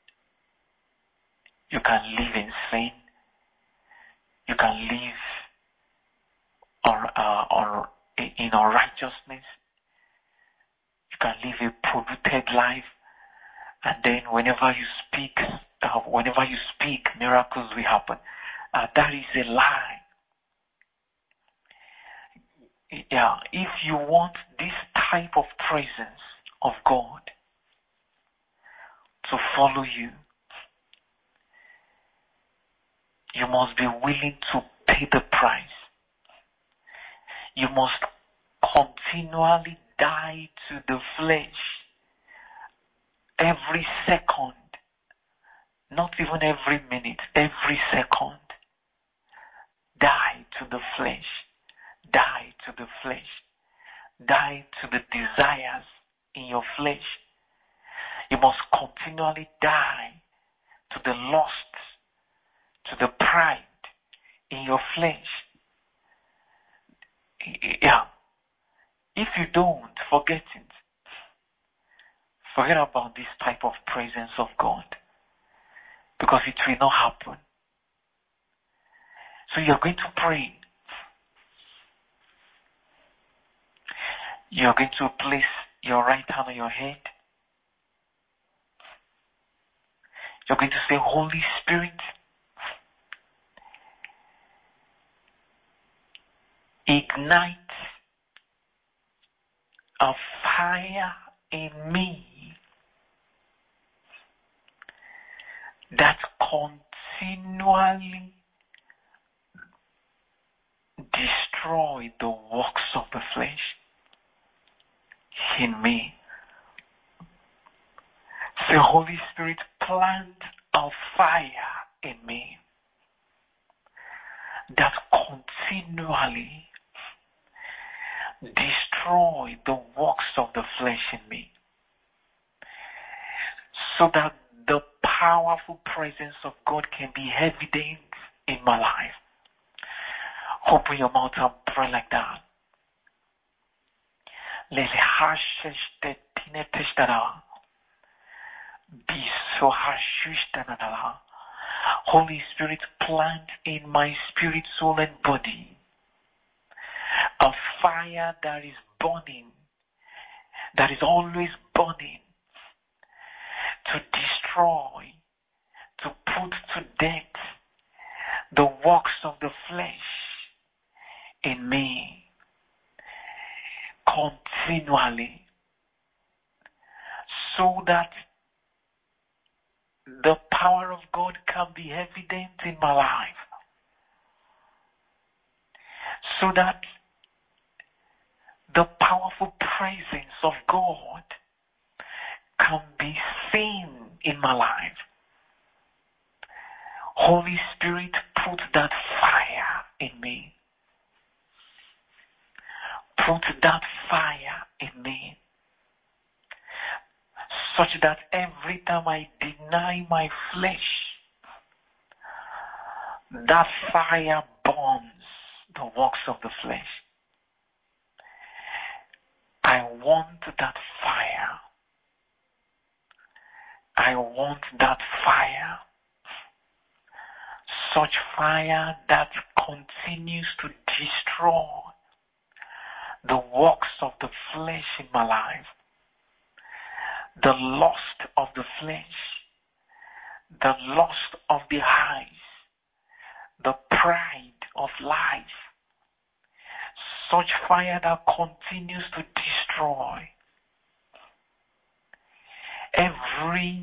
you can live in sin. You can live life, and then whenever you speak, miracles will happen. That is a lie. Yeah, if you want this type of presence of God to follow you, you must be willing to pay the price. You must continually die to the flesh every second, not even every minute, every second. Die to the flesh. Die to the flesh. Die to the desires in your flesh. You must continually die to the lust, to the pride in your flesh. Yeah. If you don't, forget it. Forget about this type of presence of God, because it will not happen. So you're going to pray. You're going to place your right hand on your head. You're going to say, Holy Spirit, ignite a fire in me that continually destroy the works of the flesh in me. Say, Holy Spirit, plant a fire in me that continually destroy the works of the flesh in me, so that the powerful presence of God can be evident in my life. Open your mouth and pray like that. Holy Spirit, plant in my spirit, soul, and body a fire that is burning, that is always burning, to destroy, to put to death the works of the flesh in me continually, so that the power of God can be evident in my life, so that the powerful presence of God can be seen in my life. Holy Spirit, put that fire in me. Put that fire in me, such that every time I deny my flesh, that fire burns the works of the flesh. I want that fire. I want that fire. Such fire that continues to destroy the works of the flesh in my life. The lust of the flesh, the lust of the eyes, the pride of life. Such fire that continues to destroy every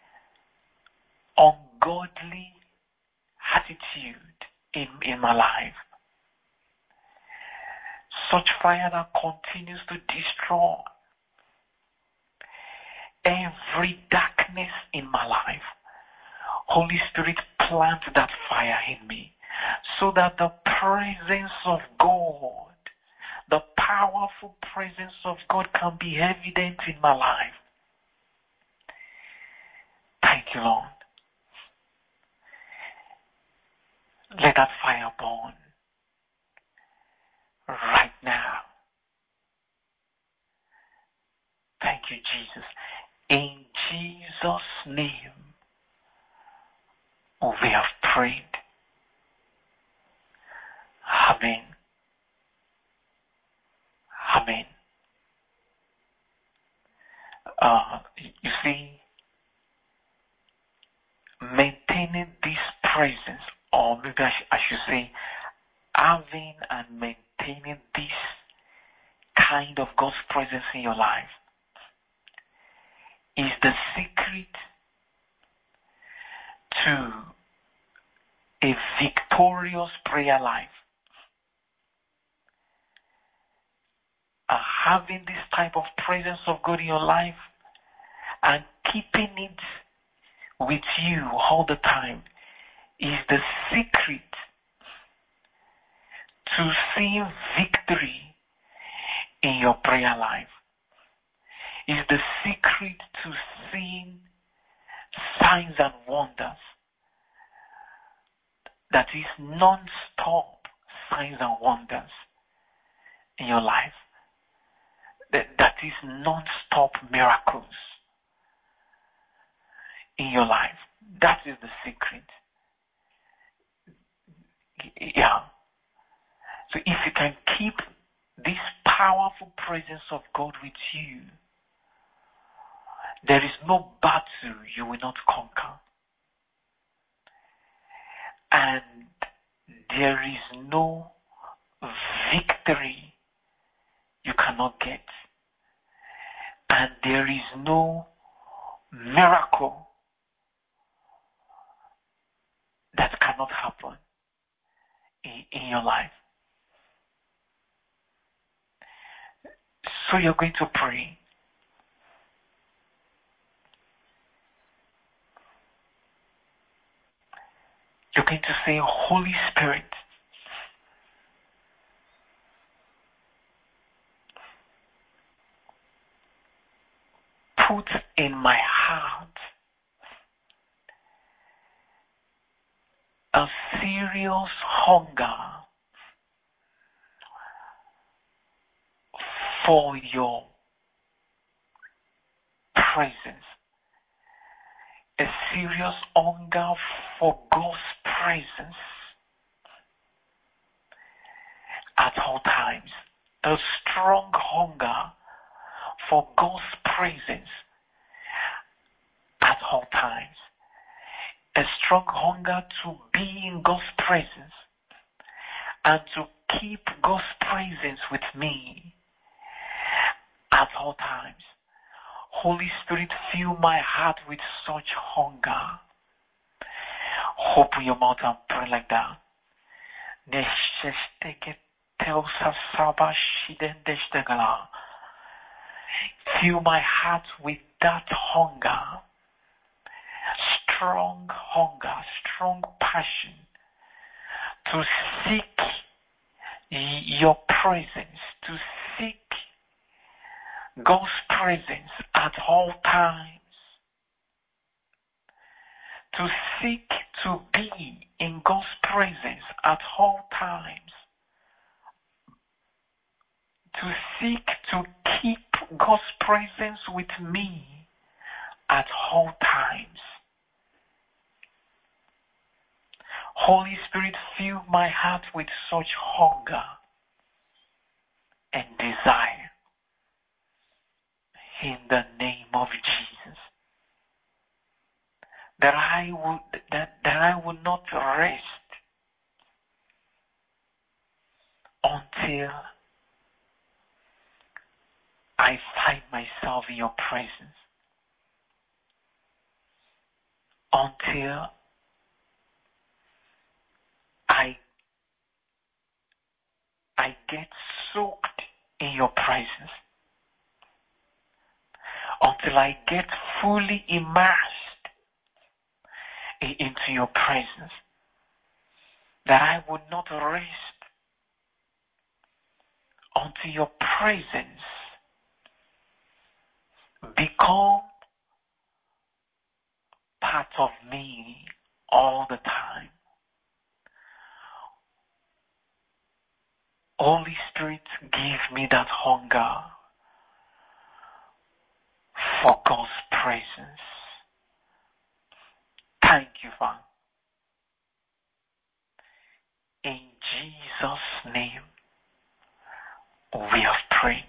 ungodly attitude in my life. Such fire that continues to destroy every darkness in my life. Holy Spirit, plant that fire in me, so that the presence of God, the powerful presence of God, can be evident in my life. Thank you, Lord. Let that fire burn right now. Thank you, Jesus. In Jesus' name, we have prayed. Amen. Amen. presence, or maybe I should say, having and maintaining this kind of God's presence in your life is the secret to a victorious prayer life. Having this type of presence of God in your life and keeping it with you all the time is the secret to seeing victory in your prayer life. Is the secret to seeing signs and wonders. That is non-stop signs and wonders in your life. That is non-stop miracles in your life. That is the secret. Yeah. So if you can keep this powerful presence of God with you, there is no battle you will not conquer. And there is no victory you cannot get. And there is no miracle that cannot happen in your life. So you're going to pray. You're going to say, Holy Spirit, put in my heart a serious hunger for your presence. A serious hunger for God's presence at all times. A strong hunger for God's presence at all times. A strong hunger to be in God's presence and to keep God's presence with me at all times. Holy Spirit, fill my heart with such hunger. Open your mouth and pray like that. Fill my heart with that hunger. Strong hunger, strong passion to seek your presence, to seek God's presence at all times, to seek to be in God's presence at all times, to seek to keep God's presence with me at all times. Holy Spirit, fill my heart with such hunger and desire in the name of Jesus. That I would not rest until I find myself in your presence. Until I get soaked in your presence. Until I get fully immersed into your presence. That I would not rest until your presence become part of me all the time. Holy Spirit, give me that hunger for God's presence. Thank you, Father. In Jesus' name, we have prayed.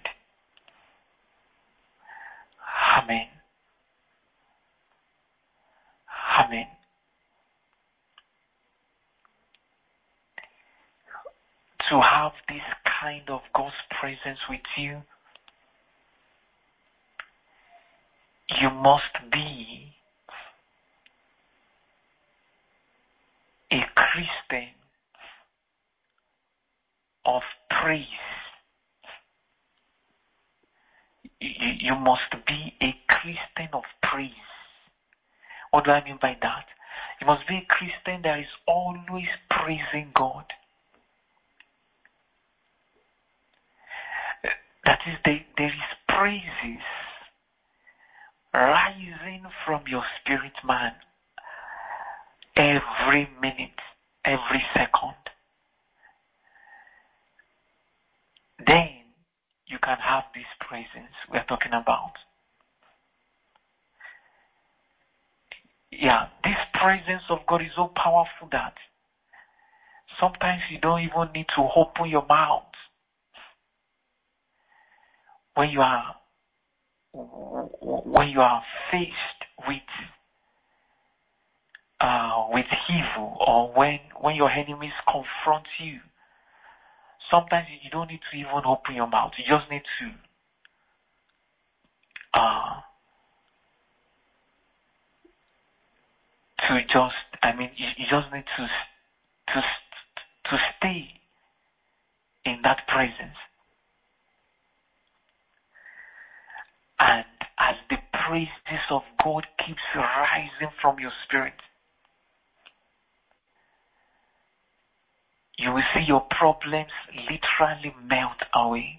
Amen. Amen. to have this kind of God's presence with you, you must be a Christian of praise. You must be a Christian of praise. What do I mean by that? You must be a Christian that is always praising God. That is, there is praises rising from your spirit man every minute, every second. Then you can have this presence we are talking about. Yeah, this presence of God is so powerful that sometimes you don't even need to open your mouth when you are faced with evil, or when your enemies confront you. Sometimes you don't need to even open your mouth. You just need to you just need to stay in that presence. And as the praises of God keeps rising from your spirit, you will see your problems literally melt away.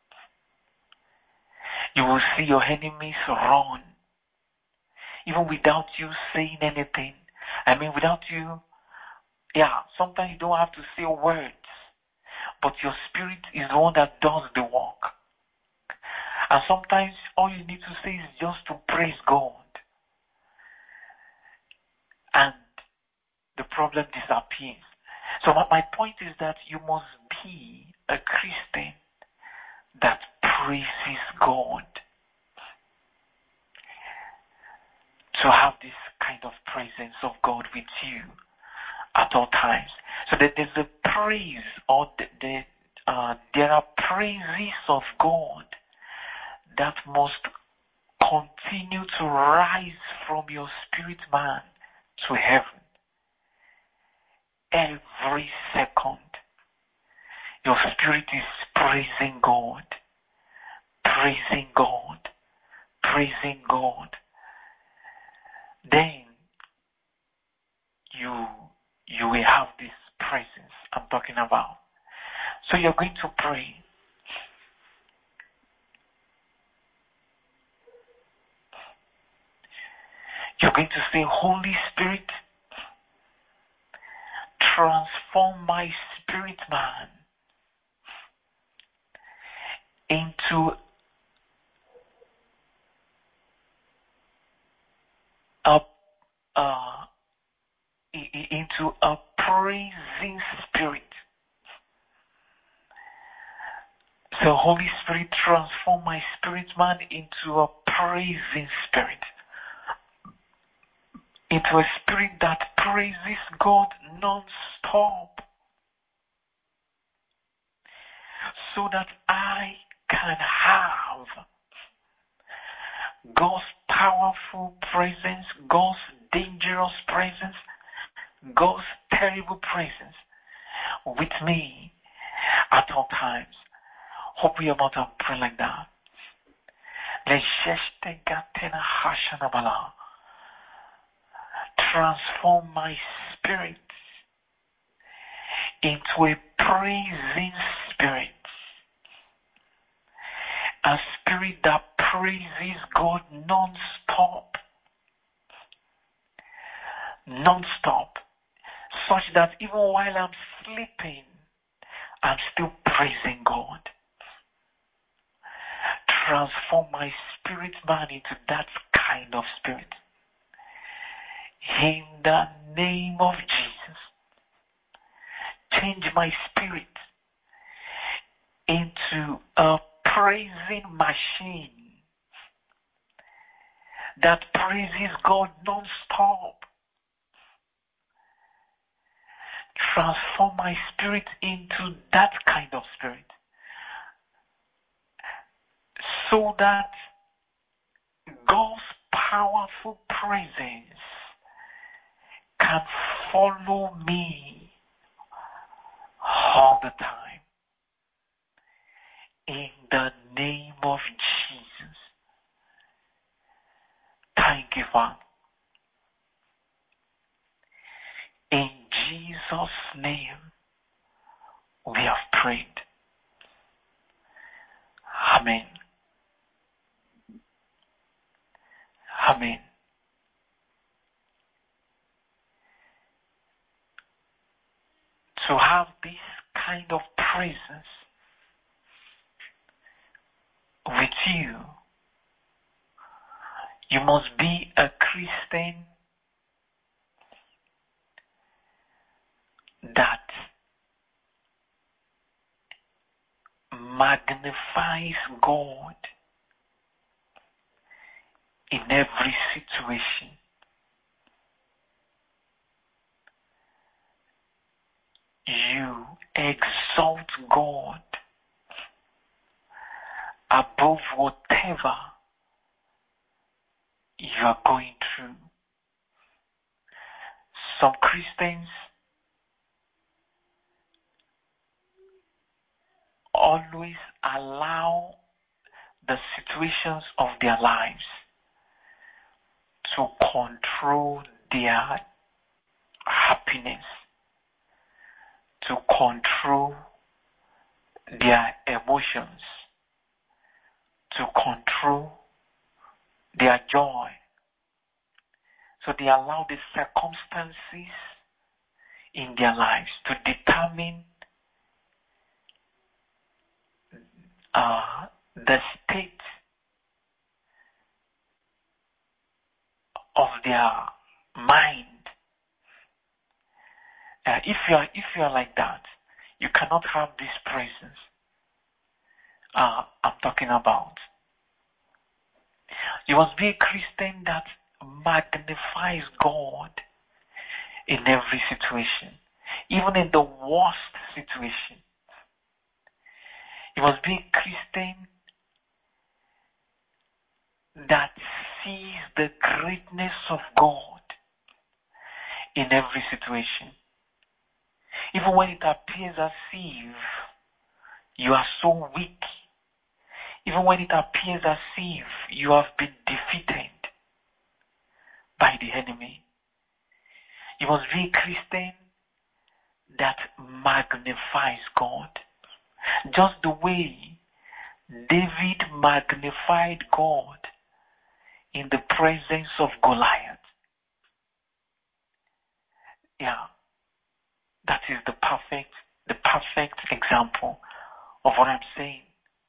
You will see your enemies run, even without you saying anything. Without you, sometimes you don't have to say words, but your spirit is the one that does the work. And sometimes all you need to say is just to praise God. And the problem disappears. So my point is that you must be a Christian that praises God. To have this kind of presence of God with you at all times. So that there's a praise, or there are praises of God that must continue to rise from your spirit man to heaven. Every second, your spirit is praising God, praising God, praising God. Then you will have this presence I'm talking about. So you're going to pray. You're going to say, Holy Spirit, transform my spirit man into a praising spirit. So Holy Spirit, transform my spirit man into a praising spirit. Into a spirit that praises God non-stop. So that I can have God's powerful presence, God's dangerous presence, God's terrible presence with me at all times. Open your mouth and pray like that. Transform my spirit into a praising spirit. A spirit that praises God non-stop. Non-stop. Such that even while I'm sleeping, I'm still praising God. Transform my spirit man into that kind of spirit. In the name of Jesus, change my spirit into a praising machine that praises God non-stop. transform my spirit into that kind of spirit, so that God's powerful presence can follow me all the time. In the name of Jesus. Thank you, Father. In Jesus' name, we have prayed. Amen. Amen. To have this kind of presence with you, you must be a Christian that magnifies God in every situation. You exalt God above whatever you are going through. Some Christians always allow the situations of their lives to control their happiness, to control their emotions, to control their joy. So they allow the circumstances in their lives to determine the state of their mind. If you are like that, you cannot have this presence I'm talking about. You must be a Christian that magnifies God in every situation, even in the worst situation. You must be a Christian that sees the greatness of God in every situation. Even when it appears as if you are so weak, even when it appears as if you have been defeated by the enemy, you must be a Christian that magnifies God. Just the way David magnified God in the presence of Goliath. Yeah, that is the perfect example of what I'm saying.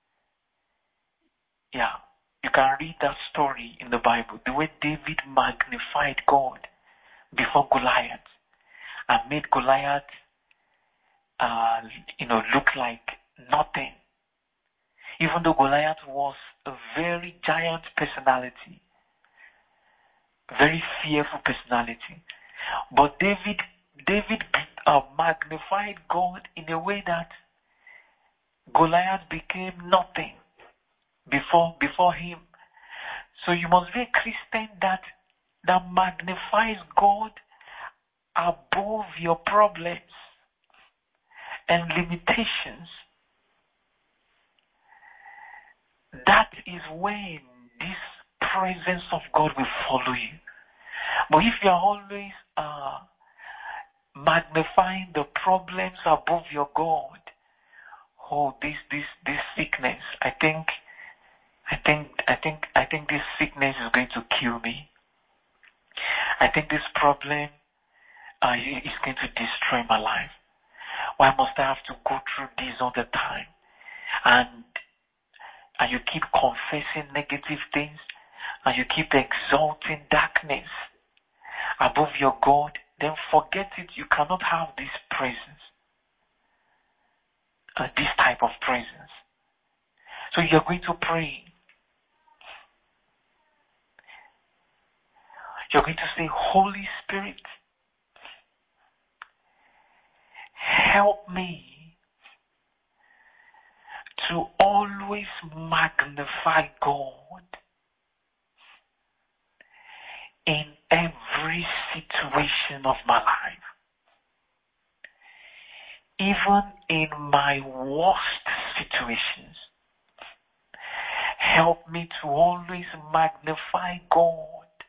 Yeah, you can read that story in the Bible, the way David magnified God before Goliath and made Goliath, look like nothing. Even though Goliath was a very giant personality, very fearful personality, but David magnified God in a way that Goliath became nothing before him. So you must be a Christian that magnifies God above your problems and limitations. That is when this presence of God will follow you. But if you are always magnifying the problems above your God, this sickness, I think this sickness is going to kill me. I think this problem is going to destroy my life. Why must I have to go through this all the time? And you keep confessing negative things, and you keep exalting darkness above your God, then forget it. You cannot have this presence, this type of presence. So you're going to pray. You're going to say, Holy Spirit, help me to always magnify God in every situation of my life. Even in my worst situations, help me to always magnify God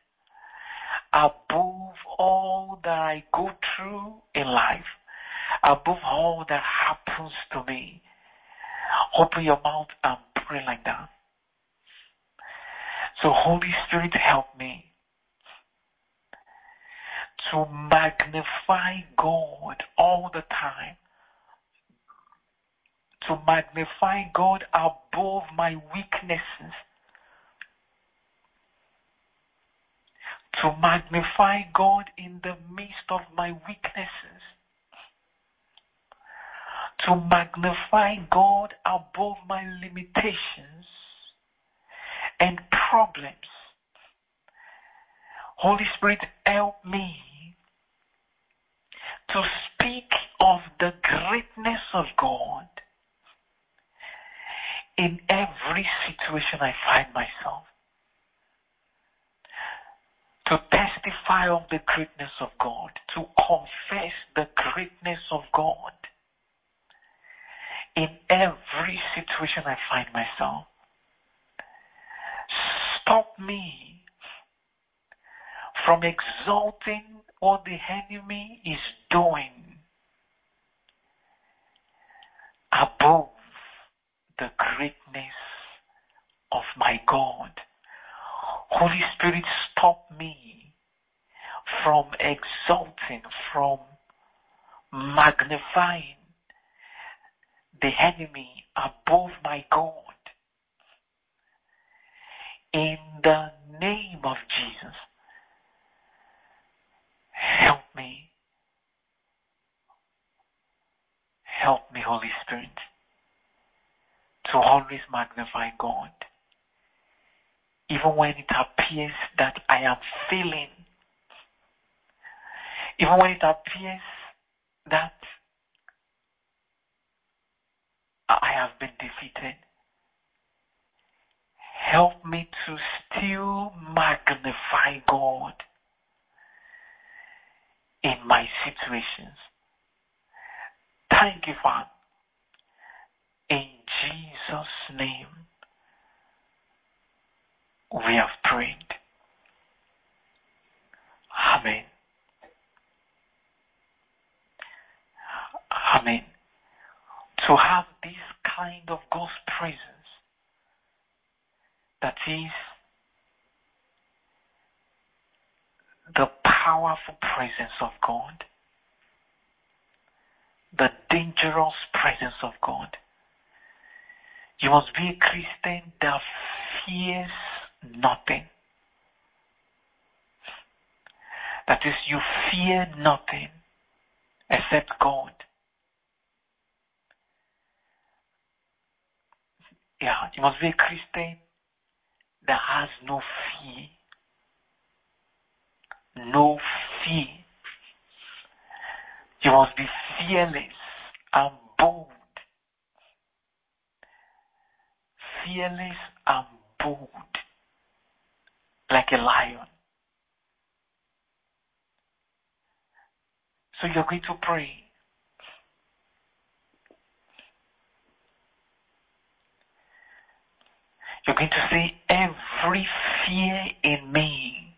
above all that I go through in life, above all that happens to me. Open your mouth and pray like that. So Holy Spirit, help me to magnify God all the time, to magnify God above my weaknesses, to magnify God in the midst of my weaknesses, to magnify God above my limitations and problems. Holy Spirit, help me to speak of the greatness of God in every situation I find myself, to testify of the greatness of God, to confess the greatness of God in every situation I find myself. Stop me from exalting what the enemy is doing above the greatness of my God. Holy Spirit, stop me from exalting, from magnifying the enemy above my God. In the name of Jesus, help me. Help me, Holy Spirit, to always magnify God. Even when it appears that I am failing, even when it appears that I have been defeated, help me to still magnify God in my situations. Thank you, Father. In Jesus' name, we have prayed. Amen. Amen. To have this kind of God's presence, that is the powerful presence of God, the dangerous presence of God. You must be a Christian that fears nothing. That is, you fear nothing except God. Yeah, you must be a Christian that has no fear. No fear. You must be fearless and bold. Fearless and bold. Like a lion. So you're going to pray. You're going to say, every fear in me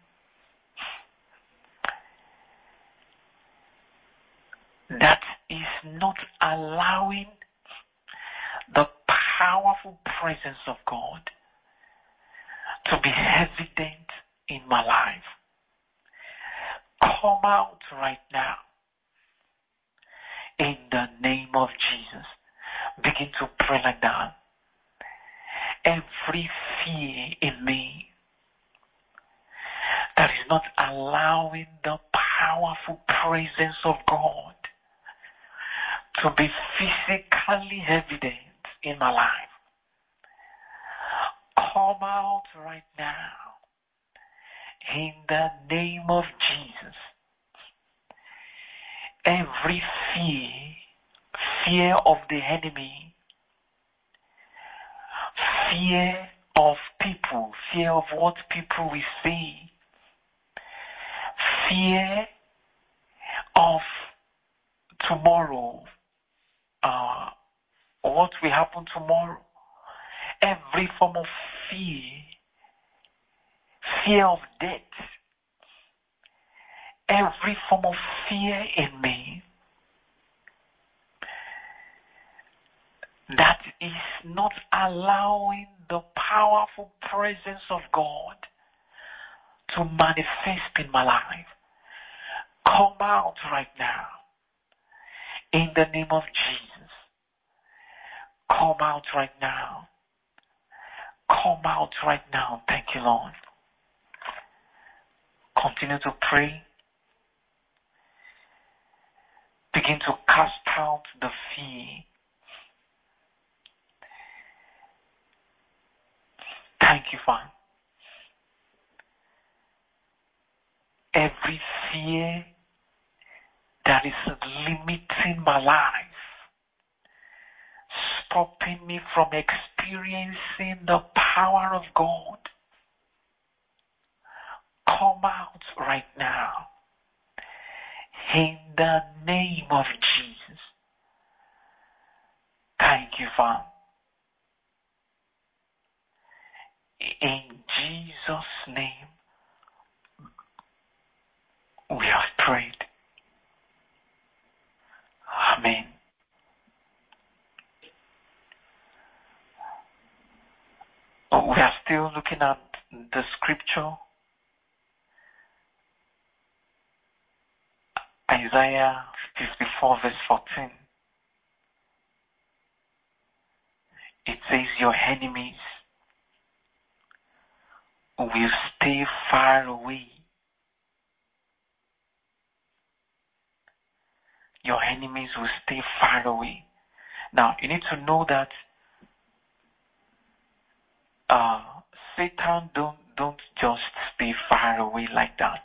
that is not allowing the powerful presence of God to be evident in my life, come out right now in the name of Jesus. Begin to pray like that. Every fear in me that is not allowing the powerful presence of God to be physically evident in my life, come out right now in the name of Jesus. Every fear fear of the enemy, fear of people, fear of what people will say, fear of tomorrow, what will happen tomorrow, every form of fear of death, every form of fear in me that is not allowing the powerful presence of God to manifest in my life. Come out right now in the name of Jesus. Come out right now. Come out right now. Thank you, Lord. Continue to pray. Begin to cast out the fear. Thank you, Father. Every fear that is limiting my life, stopping me from experiencing the power of God, come out right now in the name of Jesus. Thank you, Father. In Jesus' name, we have prayed. Amen. We are still looking at the scripture, Isaiah 54 verse 14. It says, your enemies will stay far away. Your enemies will stay far away. Now, you need to know that Satan don't just stay far away like that.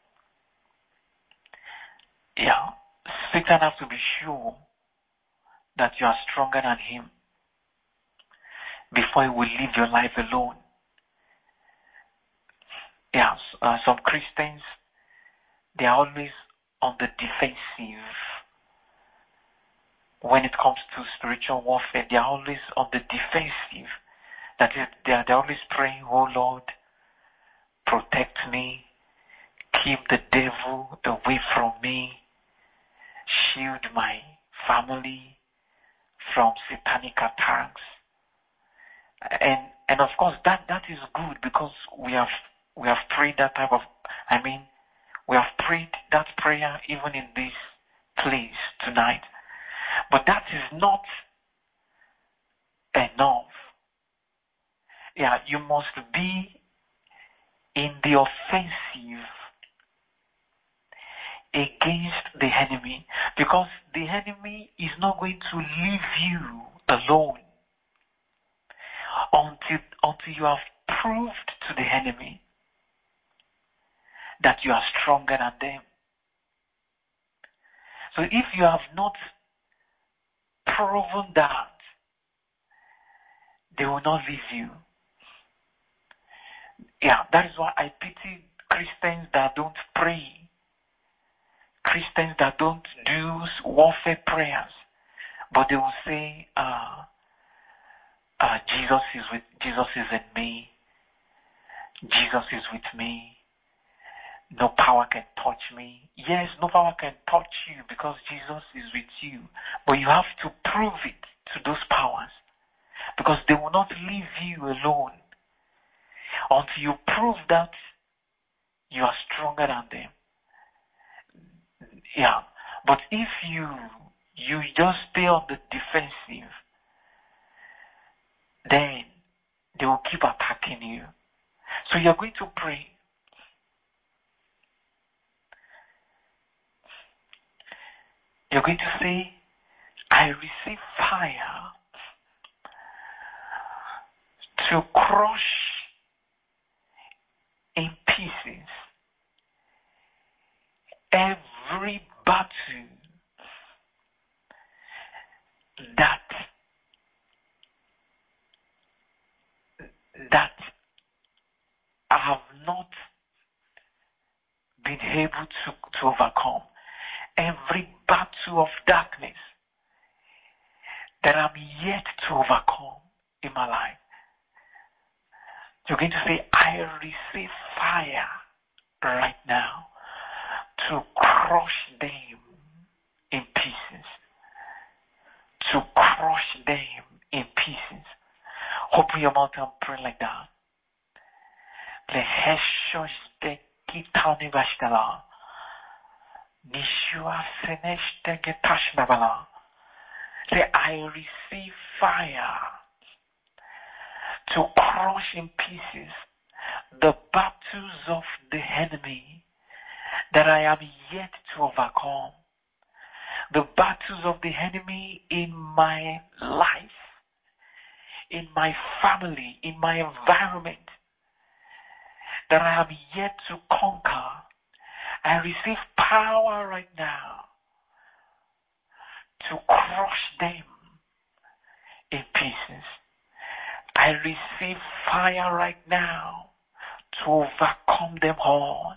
Yeah, Satan has to be sure that you are stronger than him before he will leave your life alone. Yeah, some Christians, they are always on the defensive. When it comes to spiritual warfare, they are always on the defensive. That is, they are always praying, oh Lord, protect me, keep the devil away from me, shield my family from satanic attacks. And of course that is good, because we have prayed that type of, we have prayed that prayer even in this place tonight. But that is not enough. Yeah, you must be in the offensive against the enemy, because the enemy is not going to leave you alone until you have proved to the enemy that you are stronger than them. So if you have not proven that, they will not leave you. Yeah, that is why I pity Christians that don't pray, Christians that don't do warfare prayers, but they will say, Jesus is in me, Jesus is with me, no power can touch me. Yes, no power can touch you because Jesus is with you, but you have to prove it to those powers, because they will not leave you alone until you prove that you are stronger than them. Yeah, but if you just stay on the defensive, then they will keep attacking you. So you're going to pray. You're going to say, I receive fire to crush in pieces every battle able to overcome every battle of darkness that I'm yet to overcome in my life. You're going to say, I receive fire right now to crush them in pieces. To crush them in pieces. Open your mouth and pray like that. Say, I receive fire to crush in pieces the battles of the enemy that I am yet to overcome. The battles of the enemy in my life, in my family, in my environment that I am yet to conquer. I receive power right now to crush them in pieces. I receive fire right now to overcome them all.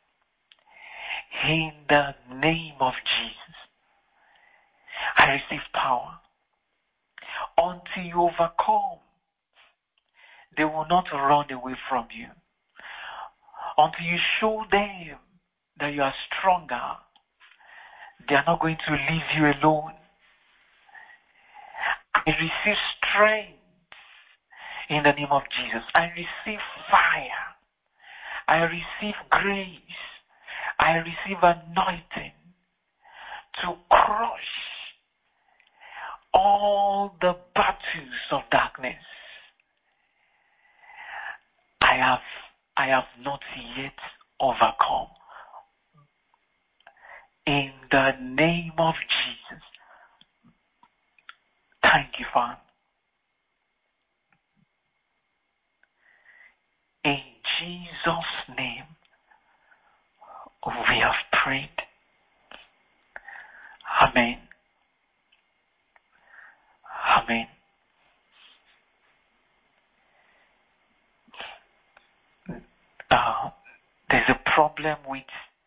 In the name of Jesus, I receive power. Until you overcome, they will not run away from you. Until you show them that you are stronger, they are not going to leave you alone. I receive strength in the name of Jesus. I receive fire. I receive grace. I receive anointing to crush all the battles of darkness. I have not yet overcome. In the name of Jesus. Thank you, Father. In Jesus' name, we have prayed. Amen. Amen. There's a problem with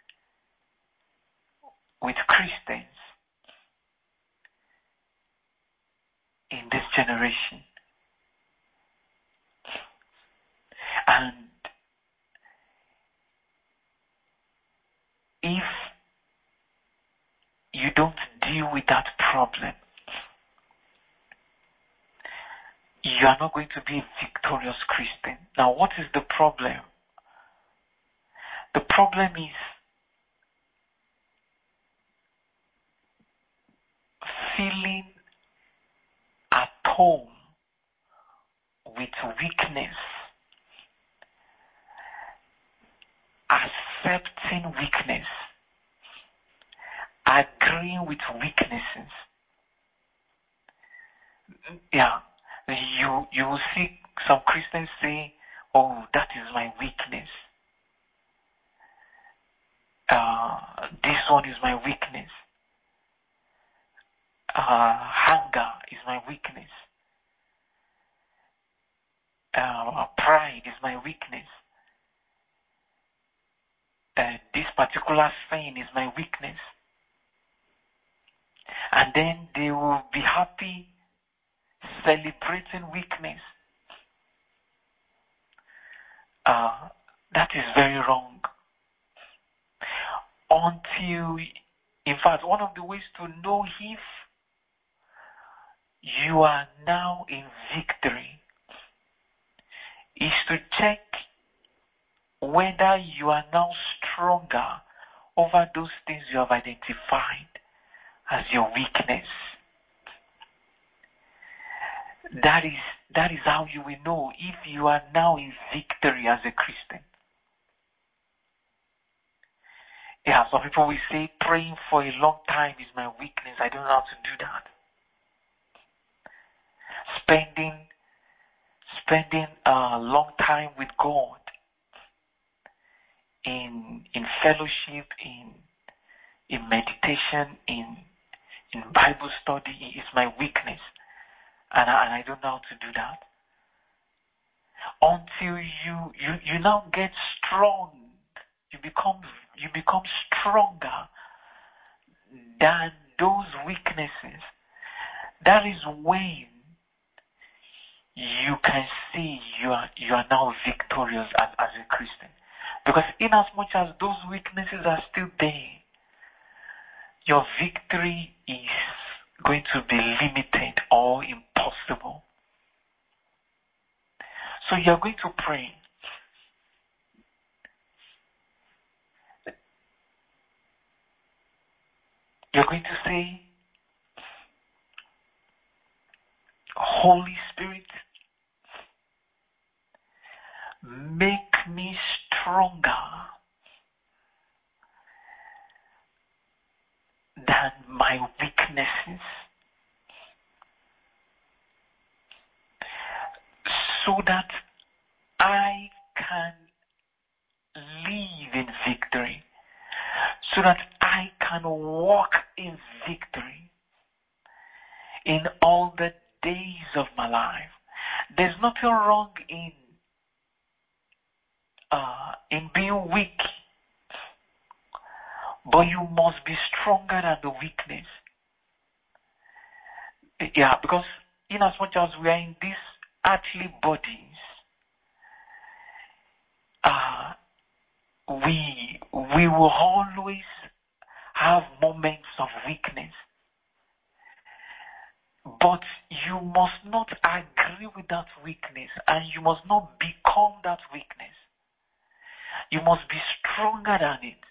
Christians in this generation. And if you don't deal with that problem, you are not going to be a victorious Christian. Now, what is the problem? The problem is feeling at home with weakness, accepting weakness, agreeing with weaknesses. Yeah, you will see some Christians say, "Oh, that is my weakness. This one is my weakness. Hunger is my weakness. Pride is my weakness. This particular sin is my weakness." And then they will be happy celebrating weakness. That is very wrong. In fact, one of the ways to know if you are now in victory is to check whether you are now stronger over those things you have identified as your weakness. That is how you will know if you are now in victory as a Christian. Yeah, some people will say praying for a long time is my weakness. I don't know how to do that. Spending a long time with God in fellowship, in meditation, in Bible study is my weakness. And I don't know how to do that. Until you now get strong, you become you become stronger than those weaknesses, that is when you can see you are now victorious as a Christian. Because in as much as those weaknesses are still there, your victory is going to be limited or impossible. So you are going to pray. You're going to say, Holy Spirit, make me stronger than my weaknesses, so that I can live in victory, so that I can walk in victory in all the days of my life. There's nothing wrong in being weak, but you must be stronger than the weakness. Yeah, because in as much as we are in these earthly bodies, we will always have moments of weakness. But you must not agree with that weakness, and you must not become that weakness. You must be stronger than it.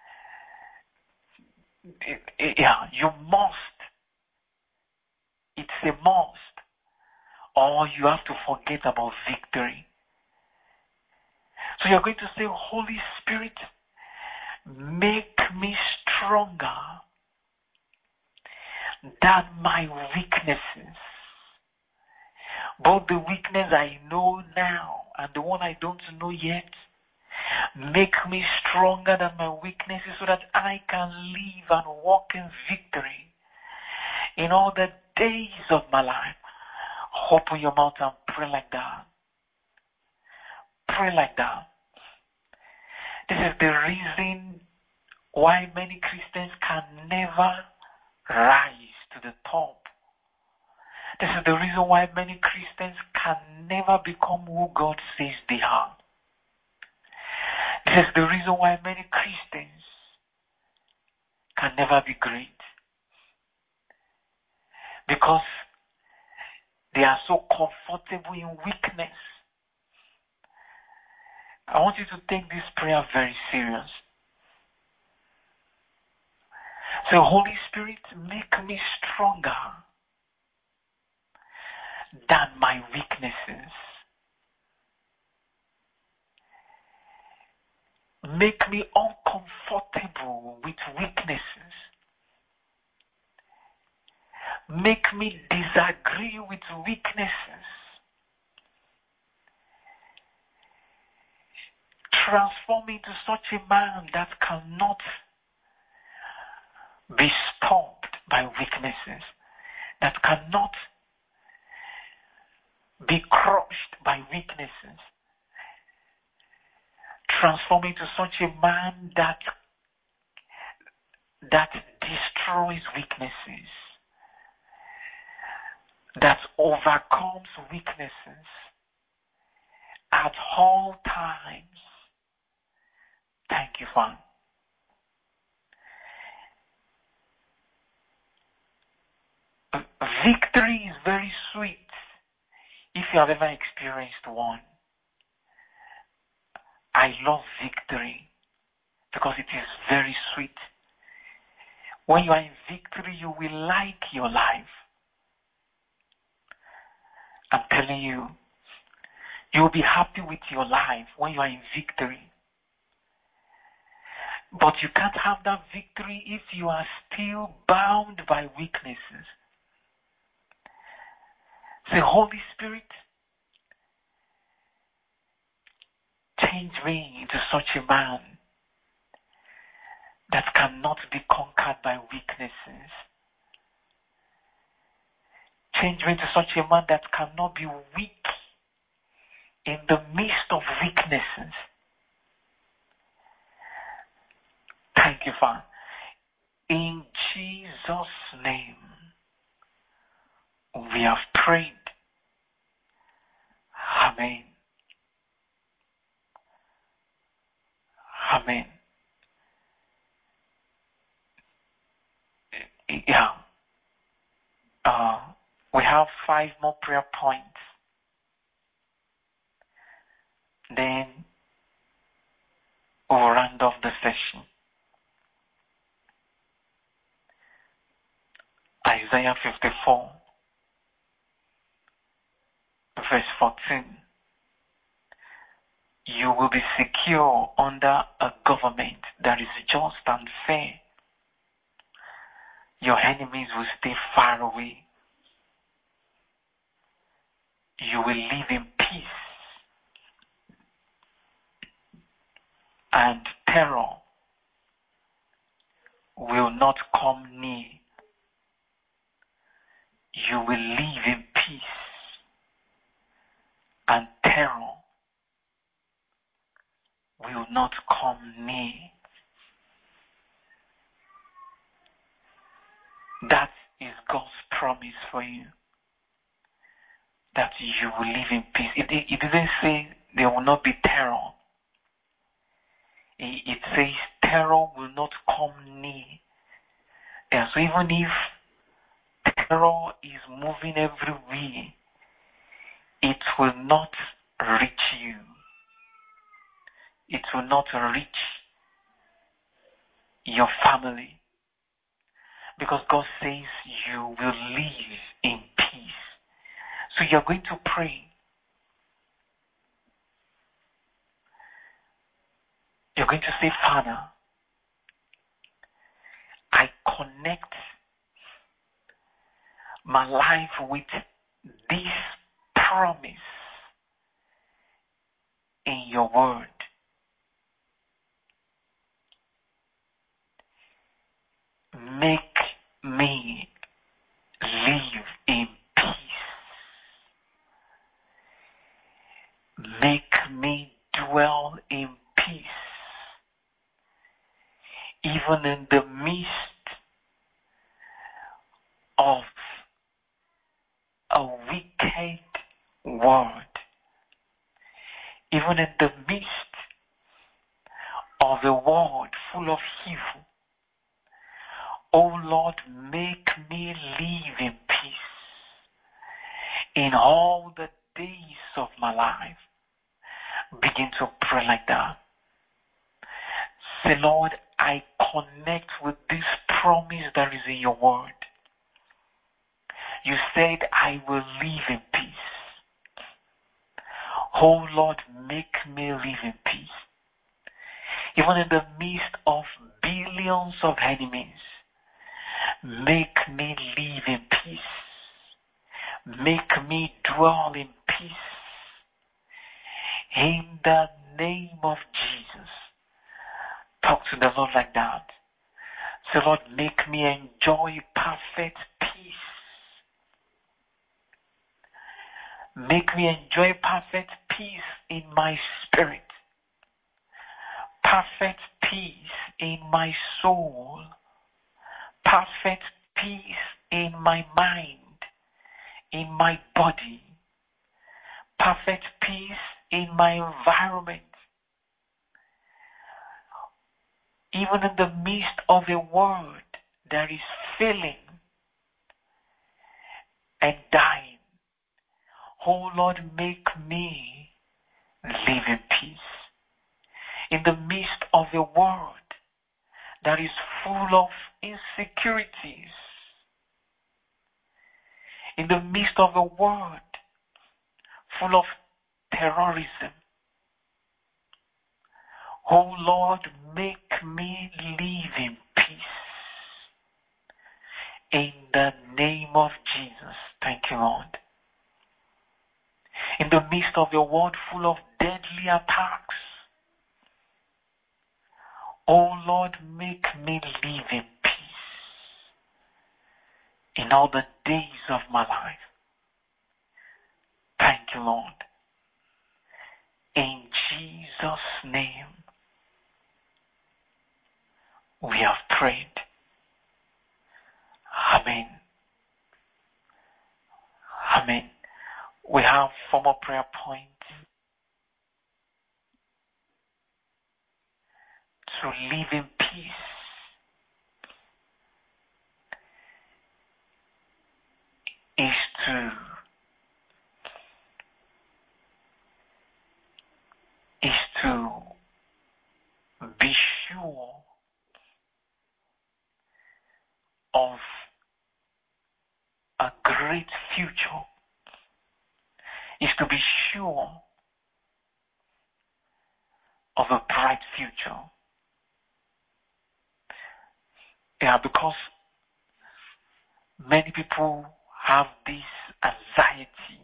You must. It's a must. Or you have to forget about victory. So you're going to say, Holy Spirit, make me stronger than my weaknesses. Both the weakness I know now and the one I don't know yet. Make me stronger than my weaknesses so that I can live and walk in victory in all the days of my life. Open your mouth and pray like that. Pray like that. This is the reason why many Christians can never rise to the top. This is the reason why many Christians can never become who God says they are. This is the reason why many Christians can never be great. Because they are so comfortable in weakness. I want you to take this prayer very serious. Say, Holy Spirit, make me stronger than my weaknesses. Make me uncomfortable with weaknesses. Make me disagree with weaknesses. Transform me into such a man that cannot be stopped by weaknesses, that cannot be crushed by weaknesses. Transform me into such a man that destroys weaknesses, that overcomes weaknesses at all times. Thank you, Father. Victory is very sweet if you have ever experienced one. I love victory because it is very sweet. When you are in victory, you will like your life. I'm telling you, you will be happy with your life when you are in victory. But you can't have that victory if you are still bound by weaknesses. Say, Holy Spirit, change me into such a man that cannot be conquered by weaknesses. Change me into such a man that cannot be weak in the midst of weaknesses. Thank you, Father. In Jesus' name, we have prayed. Amen. Amen. Yeah. We have 5 more prayer points. Then we'll round off the session. Isaiah 54, verse 14. You will be secure under a government that is just and fair. Your enemies will stay far away. You will live in peace, and terror will not come near. You will live in peace, and terror will not come near. That is God's promise for you, that you will live in peace. It didn't say there will not be terror. It says terror will not come near. And so even if terror is moving everywhere, it will not reach you. It will not reach your family. Because God says you will live in peace. So you're going to pray. You're going to say, Father, I connect my life with this promise in your word. Make me live in peace. Make me dwell in peace, even in the midst of a wicked world, even in the midst of a world full of evil. Oh Lord, make me live in peace in all the days of my life. Begin to pray like that. Say, Lord, I connect with this promise that is in your word. You said I will live in peace. Oh Lord, make me live in peace. Even in the midst of billions of enemies, make me live in peace. Make me dwell in peace. In the name of Jesus. Talk to the Lord like that. Say, Lord, make me enjoy perfect peace. Make me enjoy perfect peace in my spirit. Perfect peace in my soul. Perfect peace in my mind, in my body. Perfect peace in my environment. Even in the midst of a world that is failing and dying. Oh Lord, make me live in peace. In the midst of a world that is full of insecurities. In the midst of a world full of terrorism. Oh Lord, make me live in peace. In the name of Jesus. Thank you, Lord. In the midst of a world full of deadly attacks. Oh Lord, make me live in peace. In all the days of my life. Thank you, Lord. In Jesus' name. We have prayed. Amen. Amen. We have 4 more prayer points. To live in peace. Is to be sure of a great future. Is to be sure of a bright future. Yeah, because many people have this anxiety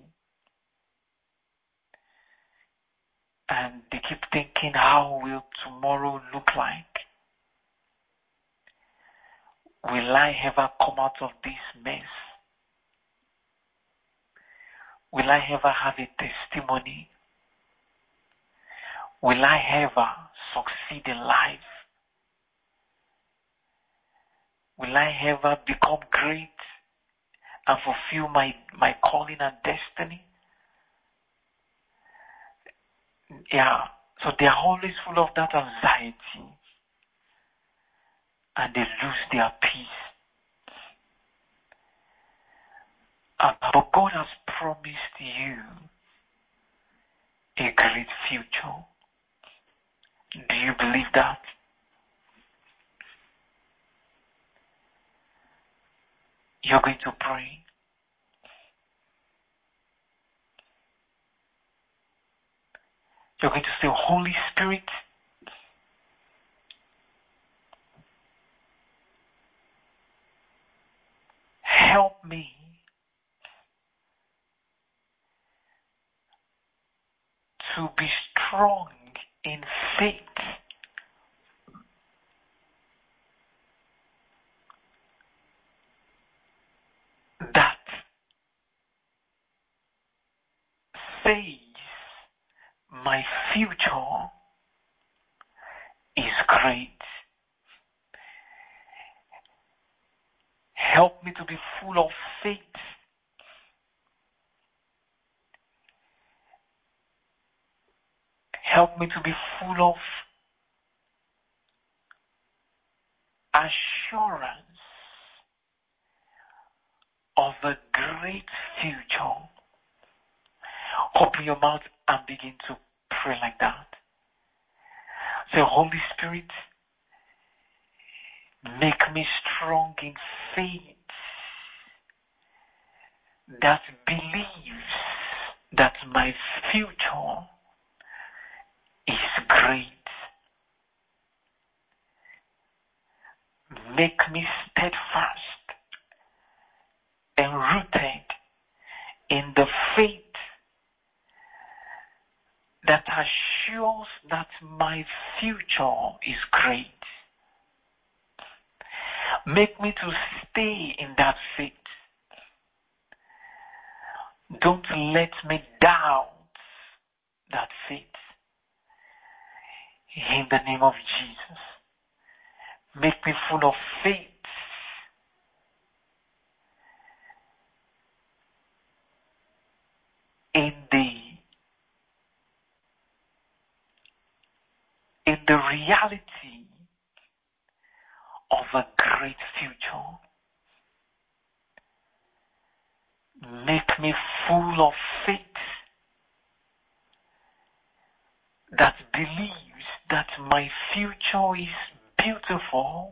and they keep thinking, how will tomorrow look like? Will I ever come out of this mess? Will I ever have a testimony? Will I ever succeed in life? Will I ever become great and fulfill my calling and destiny? Yeah, so they are always full of that anxiety and they lose their peace. But God has promised you a great future. Do you believe that? You're going to pray. You're going to say, Holy Spirit, help me to be strong in faith that says my future is great. Help me to be full of faith help me to be full of assurance of a great future. Open your mouth and begin to pray like that. Say, Holy Spirit, make me strong in faith that believes that my future is great. Make me steadfast and rooted in the faith that assures that my future is great. Make me to stay in that faith. Don't let me doubt that faith. In the name of Jesus, make me full of faith in the reality of a great future. Make me full of faith that believes that my future is beautiful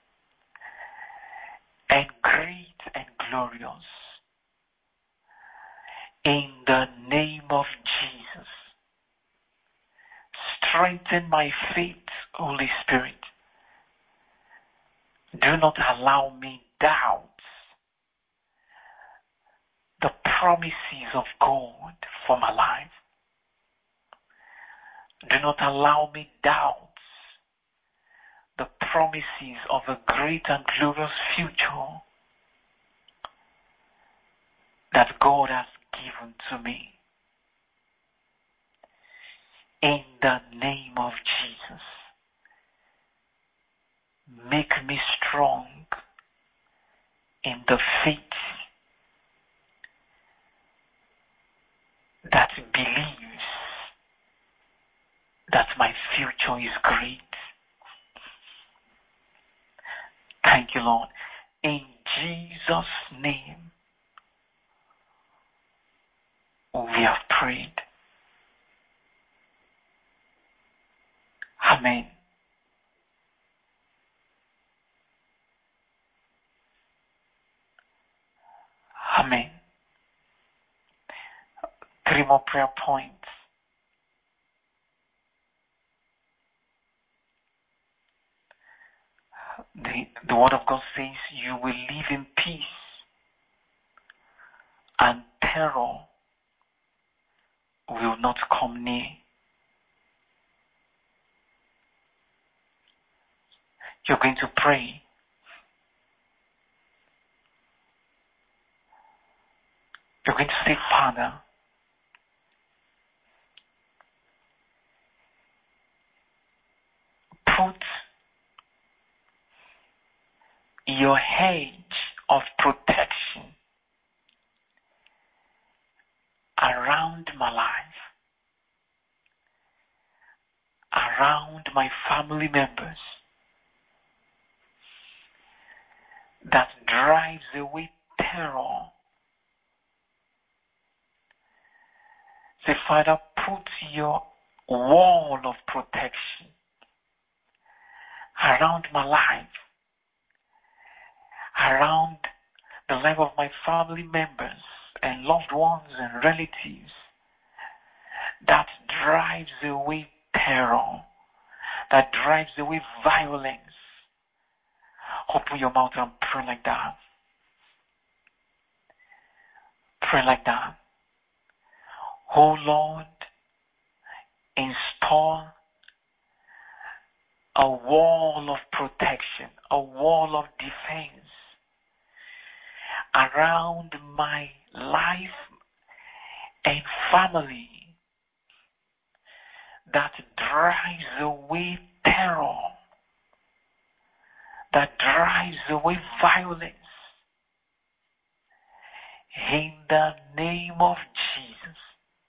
and great and glorious. In the name of Jesus, strengthen my faith, Holy Spirit. Do not allow me doubt the promises of God for my life. Do not allow me doubt the promises of a great and glorious future that God has given to me. In the name of Jesus. Make me strong in the faith that believes that my future is great. Thank you, Lord. In Jesus' name, we have prayed. Amen. Amen. 3 more prayer points. The Word of God says, you will live in peace, and terror will not come near. You're going to pray. You're going to say, Father, put your hedge of protection around my life, around my family members, that drives away terror. Say, Father, put your wall of protection around my life, around the life of my family members and loved ones and relatives, that drives away terror, that drives away violence. Open your mouth and pray like that. Pray like that. Oh Lord, install a wall of protection, a wall of defense around my life and family that drives away terror, that drives away violence. In the name of Jesus.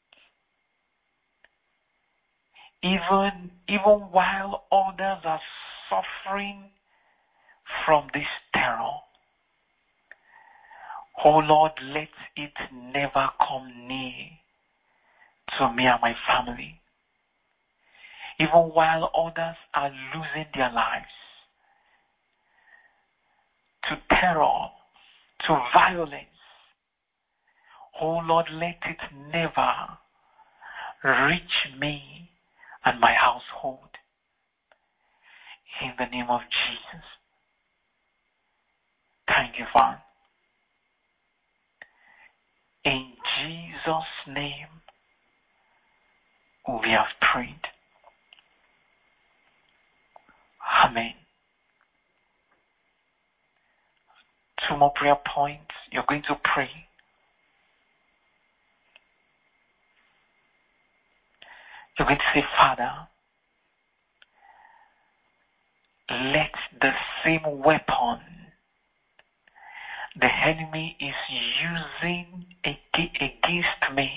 Even while others are suffering from this terror, oh Lord, let it never come near to me and my family. Even while others are losing their lives to terror, to violence, oh Lord, let it never reach me and my household. In the name of Jesus. Thank you, Father. In Jesus' name, we have prayed. Amen. 2 more prayer points. You're going to pray. You're going to say, Father, let the same weapon the enemy is using against me,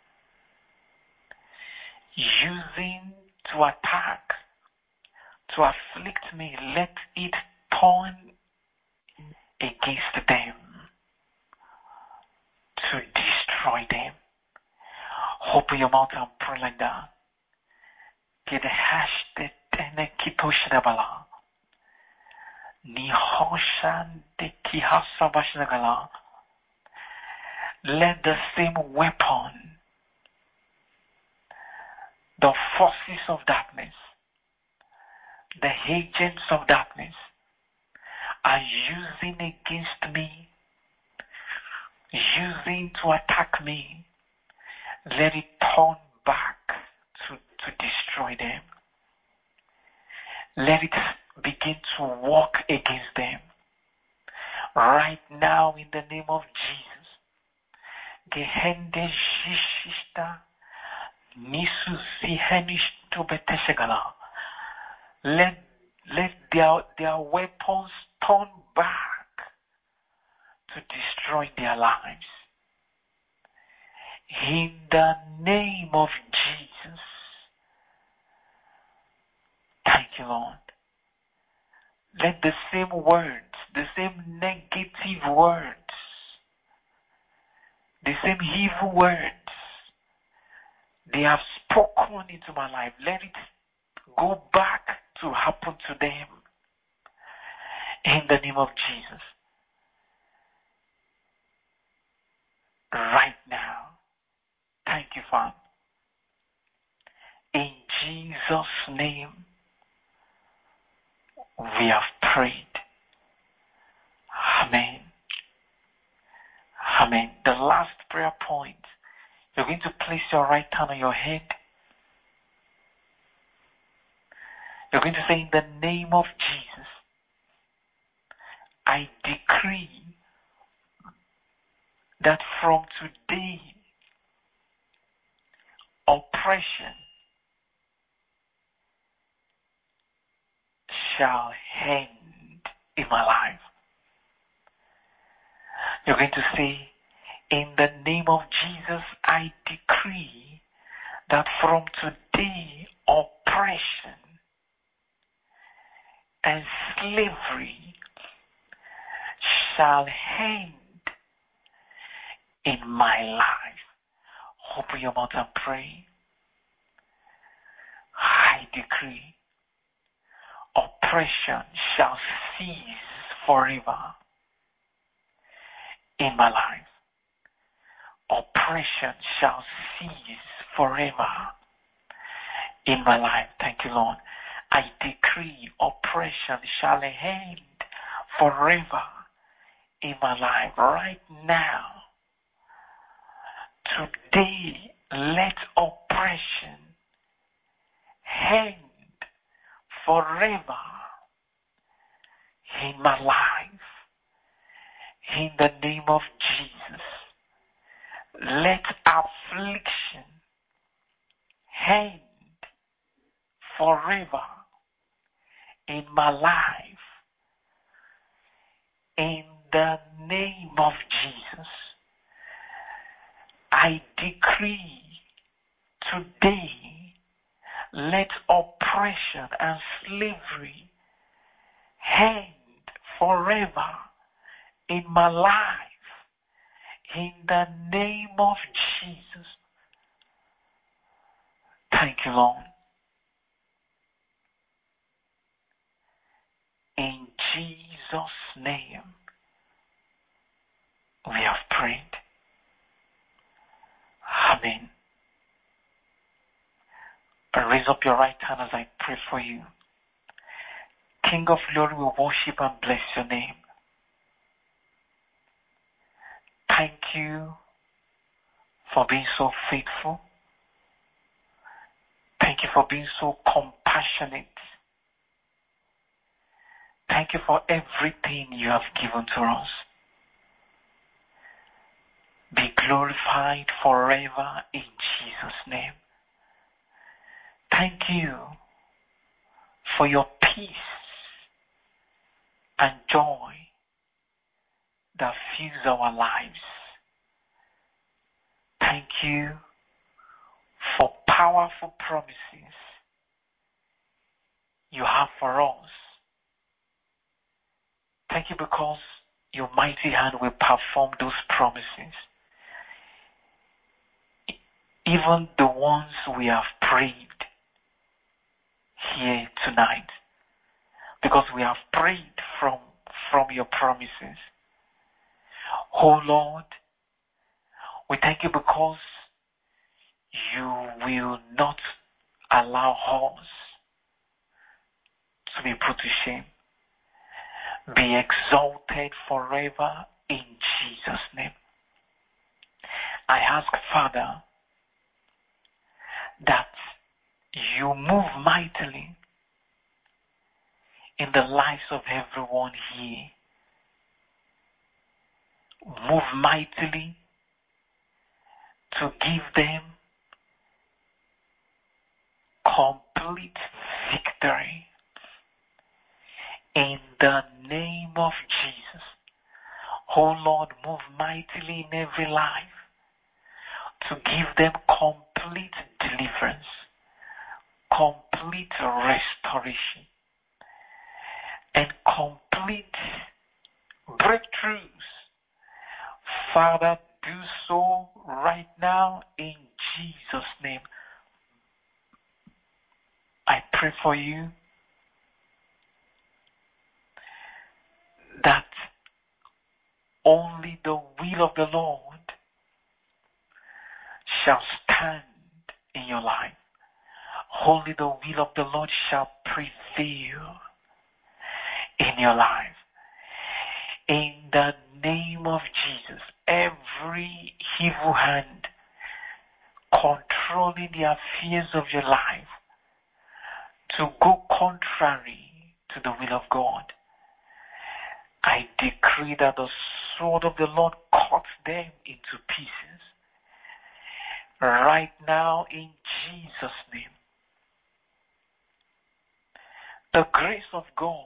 using to attack, to afflict me, let it turn against them, to destroy them. Open your mouth and pray like that. Get a hash the tene kitoshidabala. Nihoshan de kihasabashinagala. Let the same weapon, the forces of darkness, the agents of darkness are using against me, using to attack me, let it turn back to destroy them. Let it begin to work against them. Right now, in the name of Jesus. Gehende jishista nisu sihenish to beteshegala. Let Let their weapons turn back to destroy their lives. In the name of Jesus. Thank you, Lord. Let the same words, the same negative words, the same evil words they have spoken into my life, let it go back to happen to them. In the name of Jesus. Right now. Thank you, Father. In Jesus' name, we have prayed. Amen. Amen. The last prayer point. You're going to place your right hand on your head. You're going to say, in the name of Jesus, I decree that from today, oppression shall end in my life. You're going to say, in the name of Jesus, I decree that from today, oppression and slavery shall end in my life. Open your mouth and pray. I decree oppression shall cease forever in my life. Oppression shall cease forever in my life. Thank you, Lord. I decree oppression shall end forever in my life. Right now, today, let oppression end forever in my life. In the name of Jesus, let affliction end forever in my life. In the name of Jesus, I decree today, let oppression and slavery end forever in my life. In the name of Jesus. Thank you, Lord. In Jesus' name, we have prayed. Amen. Raise up your right hand as I pray for you. King of glory, we worship and bless your name. Thank you for being so faithful. Thank you for being so compassionate. Thank you for everything you have given to us. Be glorified forever in Jesus' name. Thank you for your peace and joy that fills our lives. Thank you for powerful promises you have for us. Thank you because your mighty hand will perform those promises. Even the ones we have prayed here tonight. Because we have prayed from your promises. Oh Lord, we thank you because you will not allow us to be put to shame. Be exalted forever in Jesus' name. I ask, Father, that you move mightily in the lives of everyone here. Move mightily to give them complete victory In the name of Jesus. Oh Lord, move mightily in every life to give them complete deliverance, complete restoration, and complete breakthroughs. Father, do so right now in Jesus' name. I pray for you that only the will of the Lord shall stand in your life. Only the will of the Lord shall prevail in your life. In the name of Jesus, every evil hand controlling the affairs of your life to go contrary to the will of God, I decree that the sword of the Lord cuts them into pieces right now in Jesus' name. The grace of God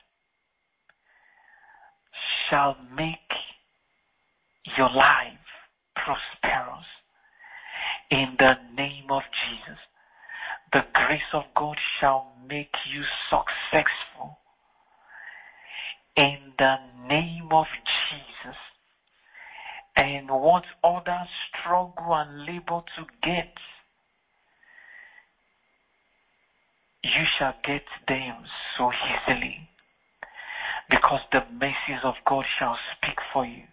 shall make your life prosperous in the name of Jesus. The grace of God shall make you successful in the name of Jesus. And what others struggle and labor to get, you shall get them so easily, because the mercies of God shall speak for you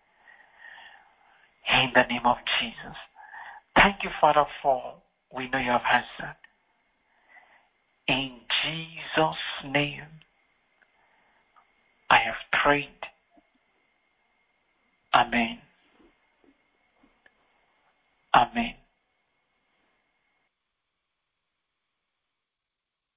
in the name of Jesus. Thank you, Father, for we know you have answered. In Jesus' name, I have prayed. Amen. Amen.